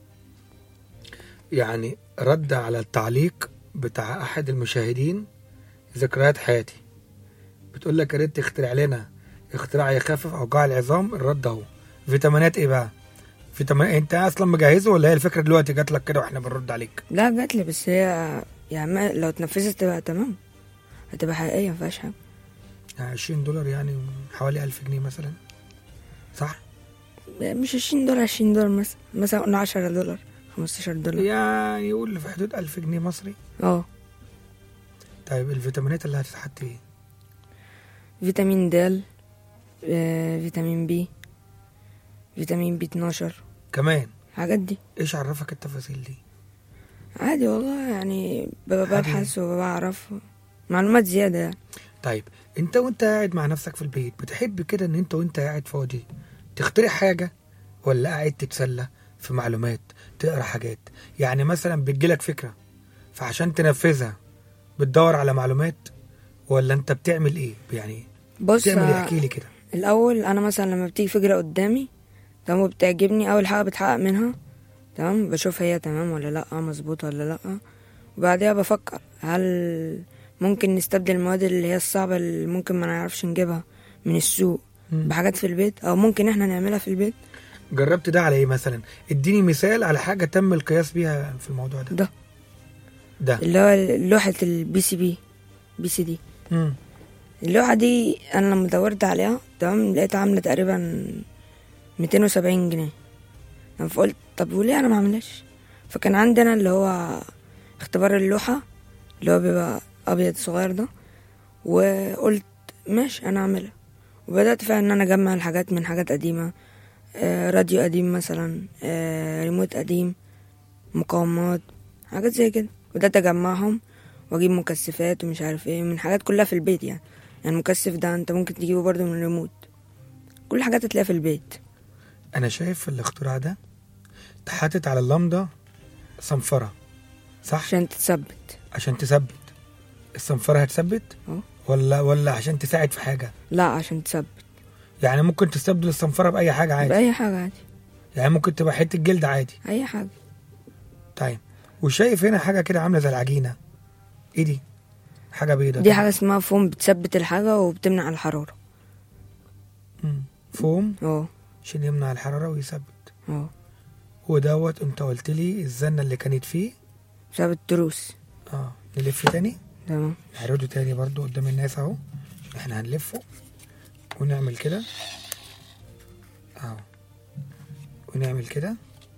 يعني رد على التعليق بتاع أحد المشاهدين ذكريات حياتي، بتقول لك يا ريت تخترع لنا اختراع يخفف أوجاع العظام. الرد اهو. فيتامينات ايه بقى؟ فيتامين انت اصلا مجهزه ولا هي الفكره دلوقتي جات لك كده واحنا بنرد عليك؟ لا جاتلي، بس هي يعني ما لو اتنفذت تبقى تمام، هتبقى حقيقية مفيهاش حاجة. عشرين دولار يعني حوالي ألف جنيه مثلا، صح؟ مش عشرين دولار، عشرين دولار مثلا، مثلا قلنا عشرة دولار، خمستاشر دولار، يعني يقول في حدود ألف جنيه مصري. اه. طيب الفيتامينات اللي هتتحط ايه؟ فيتامين د، آه، فيتامين بي، فيتامين بي اتناشر كمان. الحاجات دي. ايش عرفك التفاصيل دي؟ عادي والله، يعني ببقى عادي. ببحث وبعرف معلومات زيادة يعني. طيب انت وانت قاعد مع نفسك في البيت بتحب كده ان انت وانت قاعد فاضي تخترع حاجة، ولا قاعد تتسلى في معلومات تقرا حاجات؟ يعني مثلا بتجيلك فكرة فعشان تنفذها بتدور على معلومات، ولا انت بتعمل ايه يعني؟ بص، بتعمل ايه؟ احكي لي كده. الأول أنا مثلا لما بتيجي فكرة قدامي، تمام، وبتعجبني، أول حاجة بتحقق منها، تمام، بشوف هي تمام ولا لأ، مظبوطة ولا لأ، وبعدها بفكر هل ممكن نستبدل المواد اللي هي الصعبة اللي ممكن ما نعرفش نجيبها من السوق مم. بحاجات في البيت، أو ممكن احنا نعملها في البيت. جربت ده على ايه مثلا؟ اديني مثال على حاجة تم القياس بيها في الموضوع ده. ده ده اللي هو لوحة البي سي بي بي سي دي. مم. اللوحة دي أنا لما دورت عليها، تمام، لقيتها عاملة تقريبا ميتين وسبعين جنيه. فقلت طب وليه أنا ما عملهاش؟ فكان عندنا اللي هو اختبار اللوحة اللي هو بيبقى أبيض صغير ده، وقلت ماشي أنا أعملها. وبدأت فعلا إن أنا أجمع الحاجات من حاجات قديمة، آه راديو قديم مثلا، آه ريموت قديم، مقاومات، حاجات زي كده، بدأت أجمعهم واجيب مكثفات ومش عارف ايه من حاجات كلها في البيت. يعني يعني المكثف ده انت ممكن تجيبه برضو من الريموت، كل حاجات هتلاقيها في البيت. انا شايف الاختراع ده تحطت على اللمضة صنفرة، صح؟ عشان تثبت. عشان تثبت الصنفرة هتثبت؟ اه. ولا ولا عشان تساعد في حاجة؟ لا عشان تثبت. يعني ممكن تستبدل الصنفرة بأي حاجة عادي؟ بأي حاجة عادي. يعني ممكن تبقى حتة جلد عادي؟ أي حاجة. طيب وشايف هنا حاجة كده عاملة زي العجينة، ايه دي؟ حاجة بيضة دي كده. حاجة اسمها فوم، بتثبت الحاجة وبتمنع الحرارة. مم. فوم اه عشان يمنع الحرارة ويثبت. اه ودوت انت قلت لي الزنة اللي كانت فيه بسبب التروس. اه نلف تاني، تمام. نعرضه تاني برضو قدام الناس اهو، احنا هنلفه ونعمل كده اهو ونعمل كده.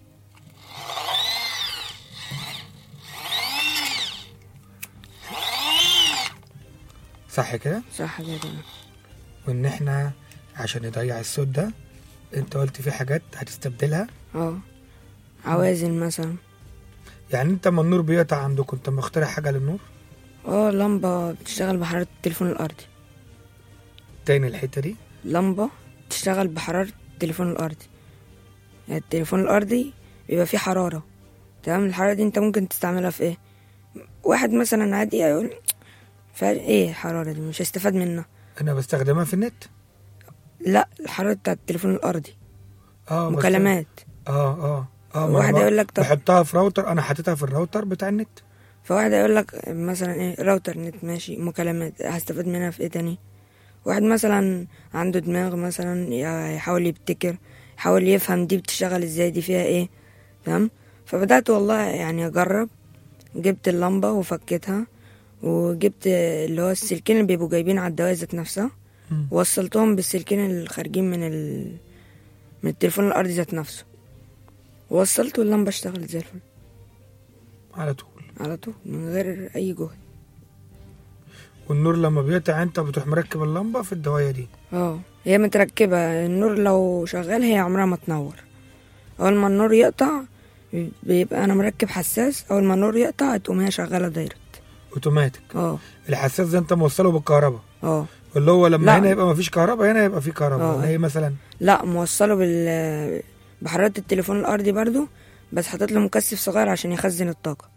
صح كده؟ صح كده. وان احنا عشان نضيع الصوت ده انت قلت في حاجات هتستبدلها. اه عوازل مثلا. يعني انت ما النور بيقطع عندكم انت مخترع حاجة للنور؟ اه لمبة بتشتغل بحرارة التليفون الأرضي. تاني الحتة دي. لمبة بتشتغل بحرارة التليفون الأرضي. يعني التليفون الأرضي بيبقى فيه حرارة، تمام؟ الحرارة دي انت ممكن تستعملها في ايه؟ واحد مثلا عادي يقول فايه الحرارة دي مش هستفاد منها. انا بستخدمها في النت. لا الحرارة بتاعت التليفون الأرضي اه مكالمات. اه اه اه واحد يقول لك طب بحطها في راوتر، انا حاططها في الراوتر بتاع النت. فواحد يقول لك مثلا ايه راوتر نت ماشي، مكالمات هستفاد منها في ايه تاني؟ واحد مثلا عنده دماغ مثلا يحاول يبتكر، يحاول يفهم دي بتشتغل ازاي، دي فيها ايه، تمام؟ فبدأت والله يعني اجرب، جبت اللمبة وفكيتها، وجبت اللي هو السلكين اللي بيبقوا جايبين على الدواية ذات نفسها، وصلتهم بالسلكين الخارجين من ال... من التليفون الأرضي ذات نفسه، ووصلت واللمبة اشتغلت زي الفل على طول على طول من غير أي جهد. والنور لما بيقطع انت بتروح مركب اللمبة في الدواية دي. اه هي متركبة، النور لو شغال هي عمرها ما تنور. أول ما النور يقطع بيبقى أنا مركب حساس، أول ما النور يقطع تقوم هي شغالة دايركت اوتوماتيك. اه الحساس ده انت موصله بالكهرباء. اه اللي هو لما لا. هنا يبقى مفيش كهرباء هنا يبقى في كهرباء اه. ولا ايه مثلا؟ لا موصله بال بحرارة التليفون الأرضي برضو، بس حطيت له مكثف صغير عشان يخزن الطاقة،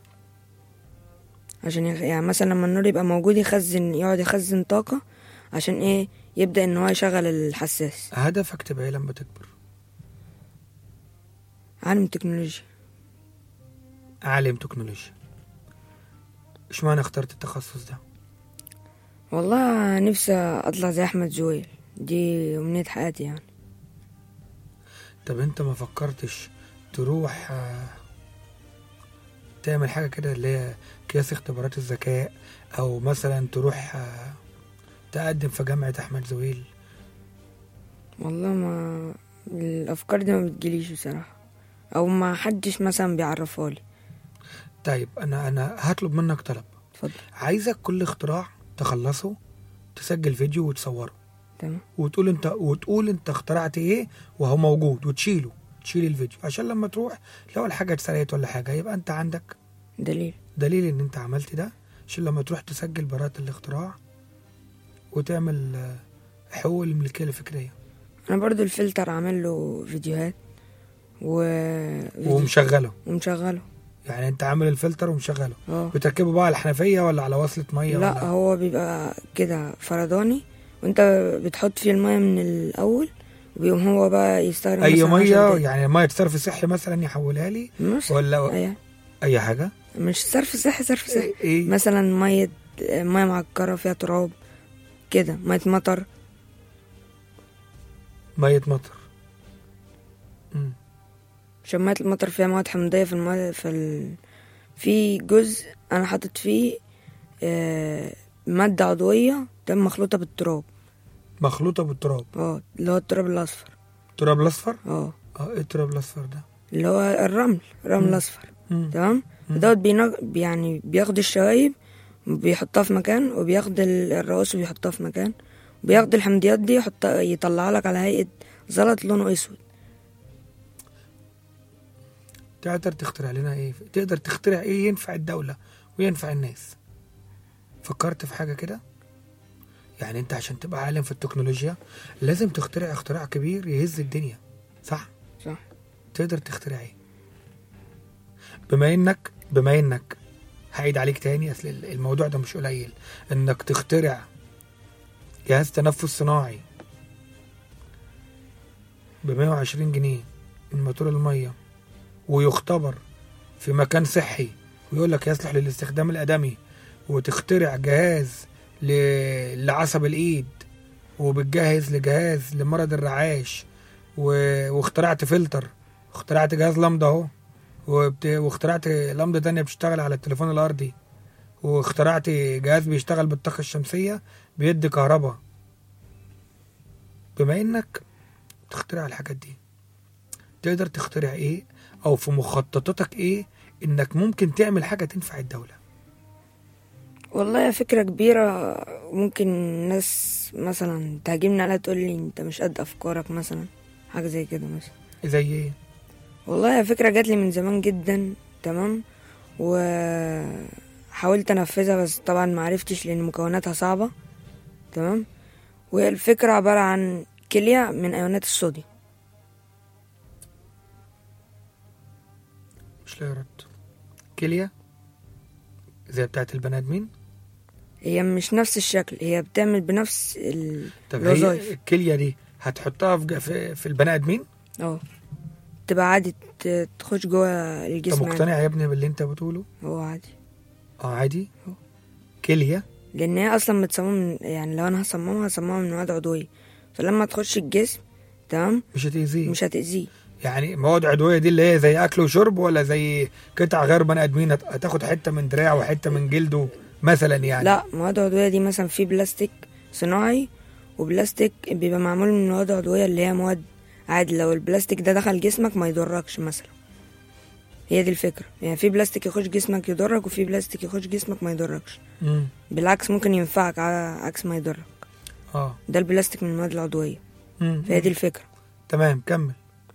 عشان يخ... يعني مثلا لما النور يبقى موجود يخزن، يقعد يخزن طاقة عشان ايه يبدأ ان هو يشغل الحساس. هدفك تبقى ايه لما تكبر؟ عالم تكنولوجيا. عالم تكنولوجيا. اشمعنى اخترت التخصص ده؟ والله نفسي اطلع زي احمد زويل، دي امنية حياتي يعني. طب انت ما فكرتش تروح آه، تعمل حاجة كده اللي هي قياس اختبارات الذكاء، او مثلا تروح آه، تقدم في جامعة احمد زويل؟ والله ما الافكار دي ما بتجيليش بصراحة، او ما حدش مثلا بيعرفها لي. طيب انا انا هطلب منك طلب. اتفضل. عايزك كل اختراع تخلصه تسجل فيديو وتصوره، تمام. وتقول انت وتقول انت اخترعت ايه وهو موجود، وتشيله تشيل الفيديو عشان لما تروح لو الحاجة اتسرقت ولا حاجة يبقى انت عندك دليل دليل ان انت عملت ده، عشان لما تروح تسجل براءة الاختراع وتعمل آه، حقوق الملكية الفكرية. انا برضو الفلتر عامل له فيديوهات و ومشغله ومشغله. يعني انت عامل الفلتر ومشغله. اه بتركبه بقى على الحنفية ولا على وصلة مية؟ لا ولا هو بيبقى كده فرداني، وانت بتحط فيه المية من الاول، وبيقوم هو بقى يستخدم اي مثلاً مية؟ عشان يعني مية صرف صحي مثلا يحولها لي مش ولا أي... اي حاجة؟ مش صرف صحي صرف صحي ايه؟ مثلا مية مية معكرة فيها تراب كده، مية مطر. مية مطر. مم. عشان مية المطر فيها مواد حمضية في المية، في ال... في جزء انا حاطط فيه آه... مادة عضوية تم مخلوطة بالتراب. مخلوطة بالتراب؟ اه اللي هو التراب الاصفر. التراب الاصفر؟ اه اه ايه التراب الاصفر ده؟ اللي هو الرمل، الرمل الاصفر. مم. تمام. دوت بينج... يعني بياخد الشوايب وبيحطها في مكان، وبياخد ال- الرواسب وبيحطها في مكان، وبياخد الحمضيات دي يحط يطلع لك على هيئة زلط لونه اسود. تقدر تخترع لنا ايه؟ تقدر تخترع ايه ينفع الدولة وينفع الناس؟ فكرت في حاجة كده؟ يعني انت عشان تبقى عالم في التكنولوجيا لازم تخترع اختراع كبير يهز الدنيا، صح؟ صح. تقدر تخترع ايه؟ بما انك بما انك هعيد عليك تاني، اصل الموضوع ده مش قليل، انك تخترع جهاز تنفس صناعي بمية وعشرين جنيه من موتور المية، ويختبر في مكان صحي ويقول لك يصلح للاستخدام الآدمي، وتخترع جهاز ل... لعصب الإيد، وبتجهز لجهاز لمرض الرعاش، و... واخترعت فلتر، واخترعت جهاز لمضة اهو، وبت... واخترعت لمضة تانية بتشتغل على التليفون الأرضي، واخترعت جهاز بيشتغل بالطاقة الشمسية بيدي كهرباء. بما إنك تخترع الحاجات دي؟ تقدر تخترع ايه او في مخططاتك ايه انك ممكن تعمل حاجة تنفع الدولة؟ والله فكرة كبيرة. ممكن ناس مثلا تهاجمني عليها تقول لي انت مش قد افكارك مثلا، حاجة زي كده مثلا. زي ايه؟ والله فكرة جات لي من زمان جدا، تمام، وحاولت انفذها بس طبعا ما عرفتش لان مكوناتها صعبة، تمام. والفكرة عبارة عن كلية من ايونات الصوديوم. مش لا يرد. كلية زي بتاعت البني ادمين؟ هي مش نفس الشكل، هي بتعمل بنفس ال- طب هي الوظائف. الكلية دي هتحطها في في, في البني ادمين؟ اه تبقى عادي ت- تخش جوه انت الجسم عادي. مقتنع يا ابني باللي انت بتقوله؟ هو عادي، اه عادي. أه. كلية لان هي اصلا متصممه من، يعني لو انا هصممها هصممها من مواد عضويه، فلما تخش الجسم تمام مش هتأذيه؟ مش هتأذيه. يعني يعني مواد عضوية دي اللي هي زي اكل وشرب، ولا زي قطع غير بني ادمين هت- هتاخد حتة من دراع وحتة من جلده مثلا يعني؟ لا، مواد عضويه دي مثلا في بلاستيك صناعي وبلاستيك بيبقى معمول من مواد عضويه اللي هي مواد عادي، لو البلاستيك ده دخل جسمك ما يضركش مثلا. هي دي الفكره، يعني في بلاستيك يخش جسمك يضرك وفي بلاستيك يخش جسمك ما يضركش، امم بالعكس ممكن ينفعك على عكس ما يضرك. اه ده البلاستيك من المواد العضويه، امم فهي دي الفكره. تمام كمل.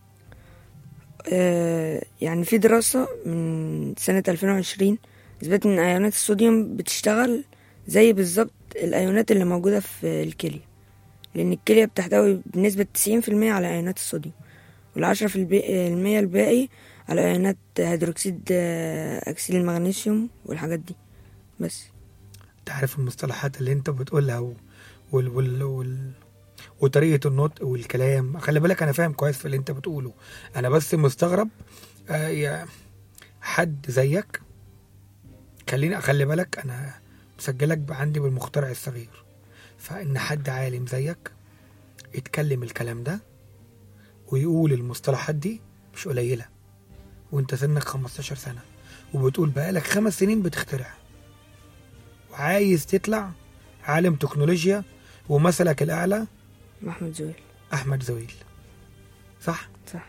آه، يعني في دراسة من سنة ألفين وعشرين اثبتت ان ايونات الصوديوم بتشتغل زي بالظبط الايونات اللي موجودة في الكلية، لان الكلية بتحتوي بنسبة تسعين في المية على ايونات الصوديوم، والعشرة في المية الباقي على ايونات هيدروكسيد آه، اكسيد المغنيسيوم والحاجات دي بس. انت عارف المصطلحات اللي انت بتقولها و... وال... وال... وال... وطريقة النطق والكلام، خلي بالك انا فاهم كويس في اللي انت بتقوله، انا بس مستغرب. آه يا حد زيك، خليني اخلي بالك انا مسجلك عندي بالمخترع الصغير، فان حد عالم زيك يتكلم الكلام ده ويقول المصطلحات دي مش قليلة، وانت سنك خمستاشر سنة وبتقول بقالك خمس سنين بتخترع وعايز تطلع عالم تكنولوجيا، ومثلك الأعلى محمد زويل. أحمد زويل، صح؟ صح.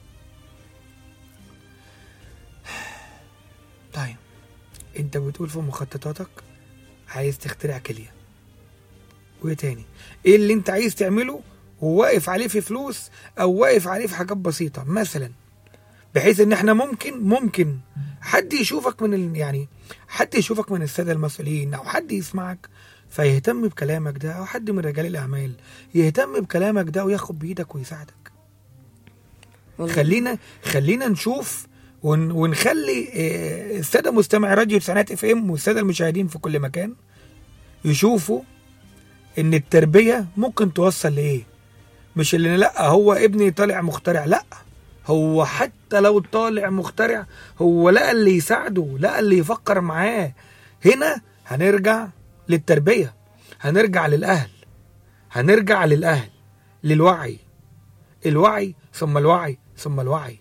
طيب انت بتقول في مخططاتك عايز تخترع كلية، وايه تاني؟ ايه اللي انت عايز تعمله وواقف عليه في فلوس او واقف عليه في حاجات بسيطة مثلا، بحيث ان احنا ممكن ممكن حد يشوفك من ال... يعني حد يشوفك من السادة المسؤولين او حد يسمعك فيهتم بكلامك ده، او حد من رجال الاعمال يهتم بكلامك ده وياخد بايدك ويساعدك. والله. خلينا خلينا نشوف ون... ونخلي آه، السادة مستمعي راديو تسعينات اف ام والسادة المشاهدين في كل مكان يشوفوا ان التربية ممكن توصل لايه، مش اللي لا هو ابني طالع مخترع، لا هو حتى لو طالع مخترع هو لقى اللي يساعده، لقى اللي يفكر معاه. هنا هنرجع للتربية، هنرجع للأهل، هنرجع للأهل للوعي، الوعي ثم الوعي ثم الوعي.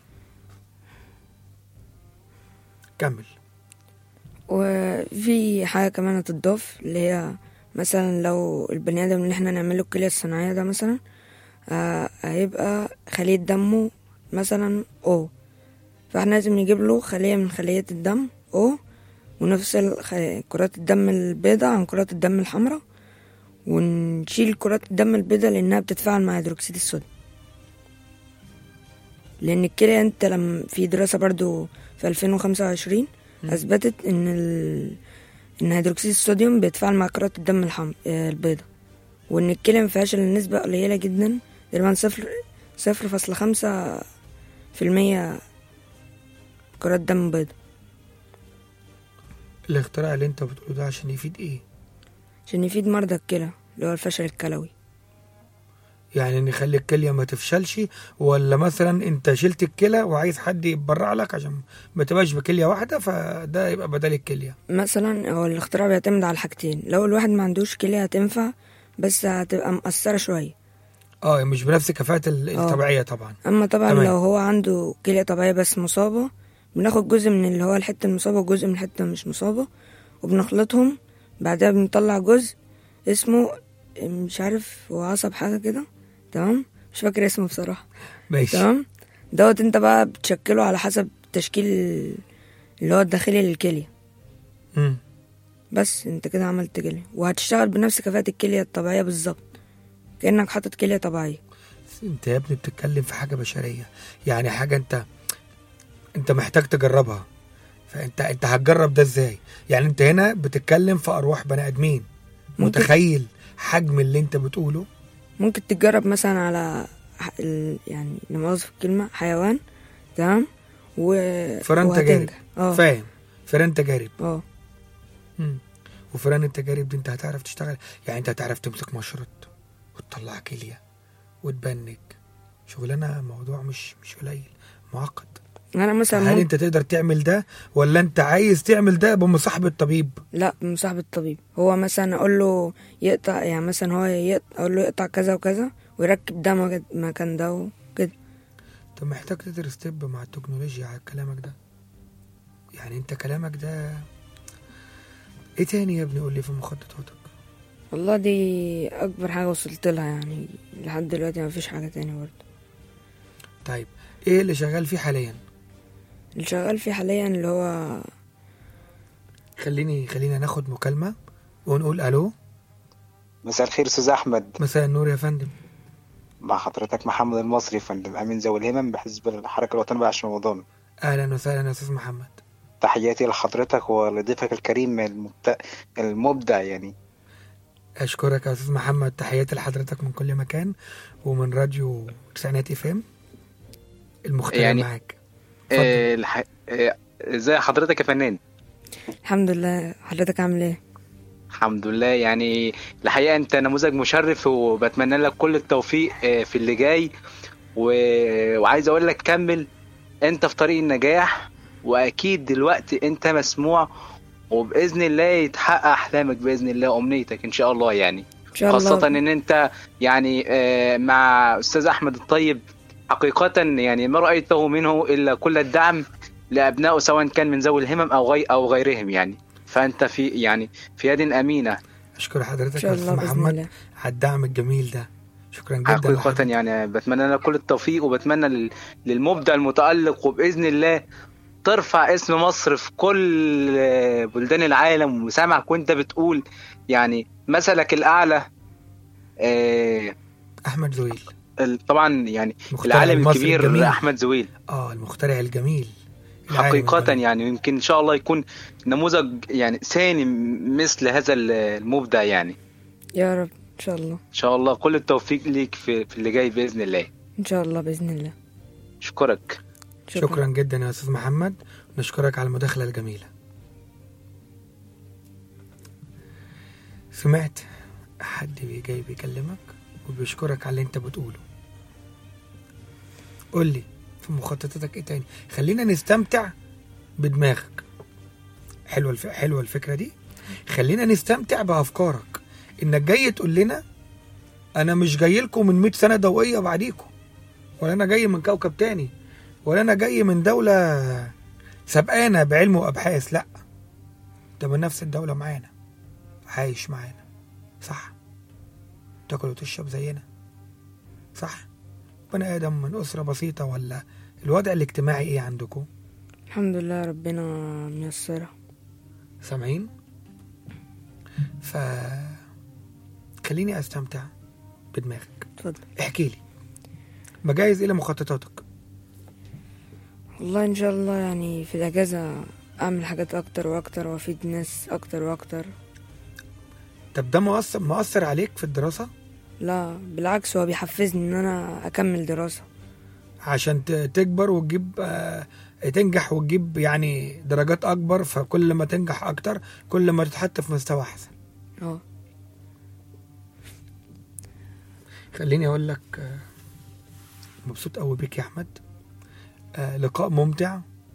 كمل. وفي حاجة كمان هتضاف، اللي هي مثلا لو البني آدم اللي احنا نعمله الكلية الصناعية ده مثلا آه هيبقى خلية دمه مثلا او، فاحنا لازم نجيب له خلية من خليات الدم او، ونفصل خ- كرات الدم البيضاء عن كرات الدم الحمراء، ونشيل كرات الدم البيضاء لأنها بتتفاعل مع هيدروكسيد الصوديوم. لأن الكلية انت لما في دراسة برضو في ألفين وخمسة وعشرين أثبتت إن ال... إن هيدروكسيد الصوديوم بيتفاعل مع كرات الدم الحم... آه، البيضاء، وإن الكلية مفيهاش إلا نسبة قليلة جدا، تقريبا صفر صفر فاصلة خمسة في المية كرات دم بيضاء. الاختراع اللي انت بتقوله ده عشان يفيد ايه؟ عشان يفيد مرضى الكلى اللي هو الفشل الكلوي. يعني نخلي الكلية ما تفشلش، ولا مثلا انت شلت الكلى وعايز حد يتبرع لك عشان ما تبقاش بكلية واحدة فده يبقى بدل الكلية؟ مثلا هو الاختراع بيعتمد على الحاجتين، لو الواحد ما عندوش كلية هتنفع بس هتبقى مقصرة شوية، اه مش بنفس كفاءة ال- آه. الطبيعية طبعا. اما طبعا تمام. لو هو عنده كلية طبيعية بس مصابة، بناخد جزء من اللي هو الحتة المصابة وجزء من الحتة مش مصابة وبنخلطهم، بعدها بنطلع جزء اسمه مش عارف هو عصب حاجة كده، تمام، مش فاكر اسمه بصراحة. ماشي. تمام. دوت انت بقى بتشكله على حسب تشكيل اللي هو الداخلي للكلية. امم بس انت كده عملت كلية، وهتشتغل بنفس كفاءة الكلية الطبيعية بالظبط، كأنك حاطط كلية طبيعية. انت يا ابني بتتكلم في حاجة بشرية، يعني حاجة انت انت محتاج تجربها. فانت انت هتجرب ده ازاي؟ يعني انت هنا بتتكلم في ارواح بني ادمين. ممكن. متخيل حجم اللي انت بتقوله؟ ممكن تتجرب مثلا على ح- ال- يعني لما في الكلمة حيوان. تمام. و فران تجارب. وهتنجح. اه فاهم. فران تجارب. اه مم. وفران التجارب دي انت هتعرف تشتغل، يعني انت هتعرف تمسك مشرط وتطلع كلية وتبنج. شغلانة موضوع مش مش قليل، معقد. انا مثلا هل ممكن... انت تقدر تعمل ده، ولا انت عايز تعمل ده بمصاحبة الطبيب؟ لا، مصاحب الطبيب. هو مثلا اقول له يقطع، يعني مثلا هو يقطع، اقول له يقطع كذا وكذا ويركب ده مك- مكان ده وكده. انت محتاج تدرس طب مع التكنولوجيا على كلامك ده. يعني انت كلامك ده ايه تاني يا ابني؟ قول لي في مخططاتك. والله دي اكبر حاجة وصلت لها، يعني لحد دلوقتي ما فيش حاجة تاني برضه. طيب ايه اللي شغال فيه حاليا؟ اللي شغال فيه حاليا اللي هو خليني خلينا ناخد مكالمة ونقول الو. مساء الخير استاذ احمد. مساء النور يا فندم. مع حضرتك محمد المصري فندم، امين ذوي الهمم بحزب الحركه الوطنيه بعشر رمضان. اهلا وسهلا يا استاذ محمد. تحياتي لحضرتك ولضيفك الكريم المبت... المبدع يعني. اشكرك يا استاذ محمد، تحياتي لحضرتك من كل مكان ومن راديو تسعينات اف ام المختلف يعني معاك. آه، الح... آه، ازاي حضرتك يا فنان؟ الحمد لله. حضرتك عامل ايه؟ الحمد لله. يعني الحقيقه انت نموذج مشرف وبتمنى لك كل التوفيق آه، في اللي جاي و... وعايز اقول لك كمل، انت في طريق النجاح، واكيد دلوقتي انت مسموع، وباذن الله يتحقق احلامك باذن الله، امنيتك ان شاء الله يعني. ان شاء الله. خاصه ان انت يعني آه، مع استاذ احمد الطيب حقيقه يعني ما رايته منه الا كل الدعم لابنائه، سواء كان من ذوي الهمم او غير او غيرهم يعني. فانت في يعني في يد امينه. اشكر حضرتك ان شاء يا استاذ الله بإذن محمد الله. على الدعم الجميل ده. شكرا جدا حقيقه لحضرتك. يعني بتمنى لك كل التوفيق، وبتمنى لل- للمبدع المتالق، وباذن الله ترفع اسم مصر في كل بلدان العالم. وسامعك وانت بتقول يعني مثلك الاعلى آه، احمد زويل طبعا يعني مخترع العالم المصري الجميل. الكبير احمد زويل اه المخترع الجميل العالم حقيقة الجميل. يعني يمكن ان شاء الله يكون نموذج يعني ثاني مثل هذا المبدع يعني. يا رب ان شاء الله. ان شاء الله كل التوفيق ليك في, في اللي جاي باذن الله. ان شاء الله باذن الله. اشكرك. شكرا, شكرا جدا يا استاذ محمد، نشكرك على المداخلة الجميلة. سمعت حد جاي بيكلمك وبيشكرك على اللي انت بتقوله. قول لي في مخططاتك ايه تاني؟ خلينا نستمتع بدماغك. حلوه الف... حلوه الفكره دي. خلينا نستمتع بافكارك، انك جاي تقول لنا انا مش جاي لكم من مئة سنه ضوئيه بعديكم، ولا انا جاي من كوكب تاني، ولا انا جاي من دوله سبقانا بعلم وابحاث. لا، ده من نفس الدوله معانا، عايش معانا، صح؟ تاكل وتشرب زينا، صح؟ بني ادم من اسره بسيطه، ولا الوضع الاجتماعي ايه عندكم؟ الحمد لله ربنا ميسرها. سامعين؟ ف خليني استمتع بدماغك. اتفضل. احكي لي مجهز الى مخططاتك. والله ان شاء الله يعني في الاجازه اعمل حاجات اكتر واكتر وافيد ناس اكتر واكتر. طب ده مؤثر مؤثر عليك في الدراسه؟ لا بالعكس، هو بيحفزني ان انا اكمل دراسه عشان ت- تكبر وتجيب آه، تنجح وتجيب يعني درجات اكبر. فكل ما تنجح اكتر كل ما تتحط في مستوى احسن. اه. خليني اقول لك آه، مبسوط قوي بيك يا احمد. آه، لقاء ممتع.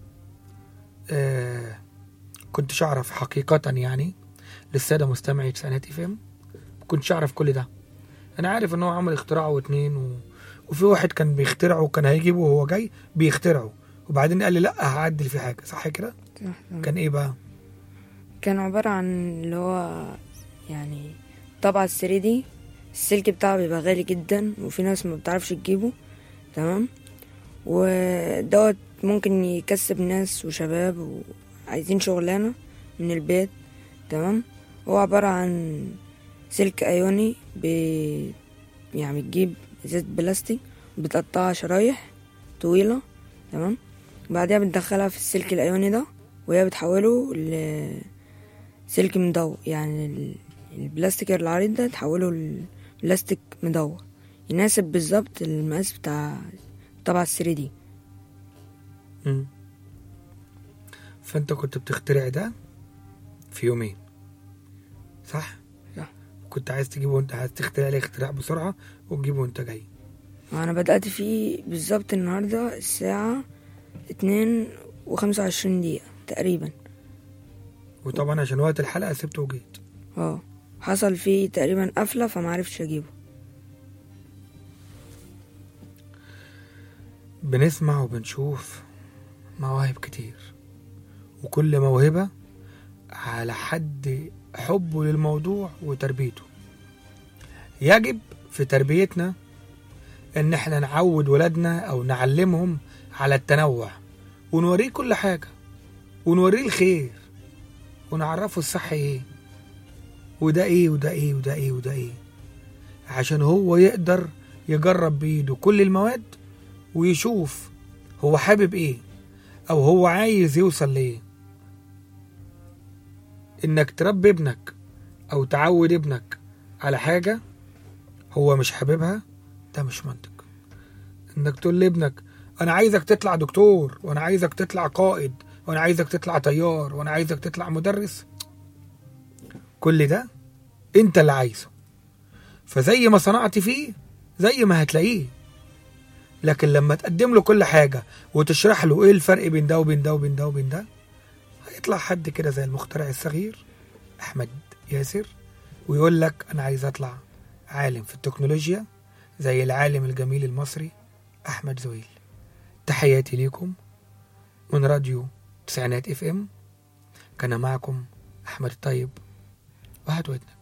آه، كنتش اعرف حقيقة يعني للسادة مستمعي تسعينات اف ام، كنتش اعرف كل ده. انا عارف ان هو عمل اختراعه واتنين و... وفي واحد كان بيخترعه وكان هيجيبه وهو جاي بيخترعه، وبعدين قال لي لا هعدل في حاجة، صح كده؟ كان ايه بقى؟ كان عباره عن اللي هو يعني طبعة ثري دي السلك بتاعه بيبقى غالي جدا وفي ناس ما بتعرفش تجيبه، تمام. ودوت ممكن يكسب ناس وشباب وعايزين شغلانة من البيت، تمام. هو عبارة عن سلك ايوني بي يعني بتجيب ازازة بلاستيك بتقطعها شرايح طويلة، تمام. بعدها بتدخلها في السلك الايوني ده وهي بتحوله لسلك مدور، يعني البلاستيك العريض ده تحوله لبلاستيك مدور يناسب بالظبط المقاس بتاع طبعة الثري دي. مم. فانت كنت بتخترع ده في يومين، صح؟ صح. كنت عايز تجيبه وانت عايز تخترع ليه اختراع بسرعة وتجيبه وانت جاي. انا بدأت فيه بالظبط النهاردة الساعة اتنين وخمسة وعشرين دقيقة تقريبا. وطبعا عشان وقت الحلقة سبته وجيت. اه حصل فيه تقريبا قفلة فمعرفتش اجيبه. بنسمع وبنشوف مواهب كتير، وكل موهبة على حد حبه للموضوع وتربيته. يجب في تربيتنا ان احنا نعود ولادنا او نعلمهم على التنوع، ونوريه كل حاجة، ونوريه الخير، ونعرفه الصح ايه وده ايه وده ايه وده ايه وده ايه، عشان هو يقدر يجرب بايده كل المواد ويشوف هو حابب ايه او هو عايز يوصل ليه. انك تربي ابنك او تعود ابنك على حاجة هو مش حاببها ده مش منطق. انك تقول لابنك انا عايزك تطلع دكتور، وانا عايزك تطلع قائد، وانا عايزك تطلع طيار، وانا عايزك تطلع مدرس، كل ده انت اللي عايزه، فزي ما صنعت فيه زي ما هتلاقيه. لكن لما تقدم له كل حاجة وتشرح له ايه الفرق بين ده وبين ده وبين ده وبين ده، هيطلع حد كده زي المخترع الصغير احمد ياسر ويقول لك انا عايز اطلع عالم في التكنولوجيا زي العالم الجميل المصري احمد زويل. تحياتي ليكم من راديو تسعينات اف ام، كان معكم احمد الطيب، وهات ودنك.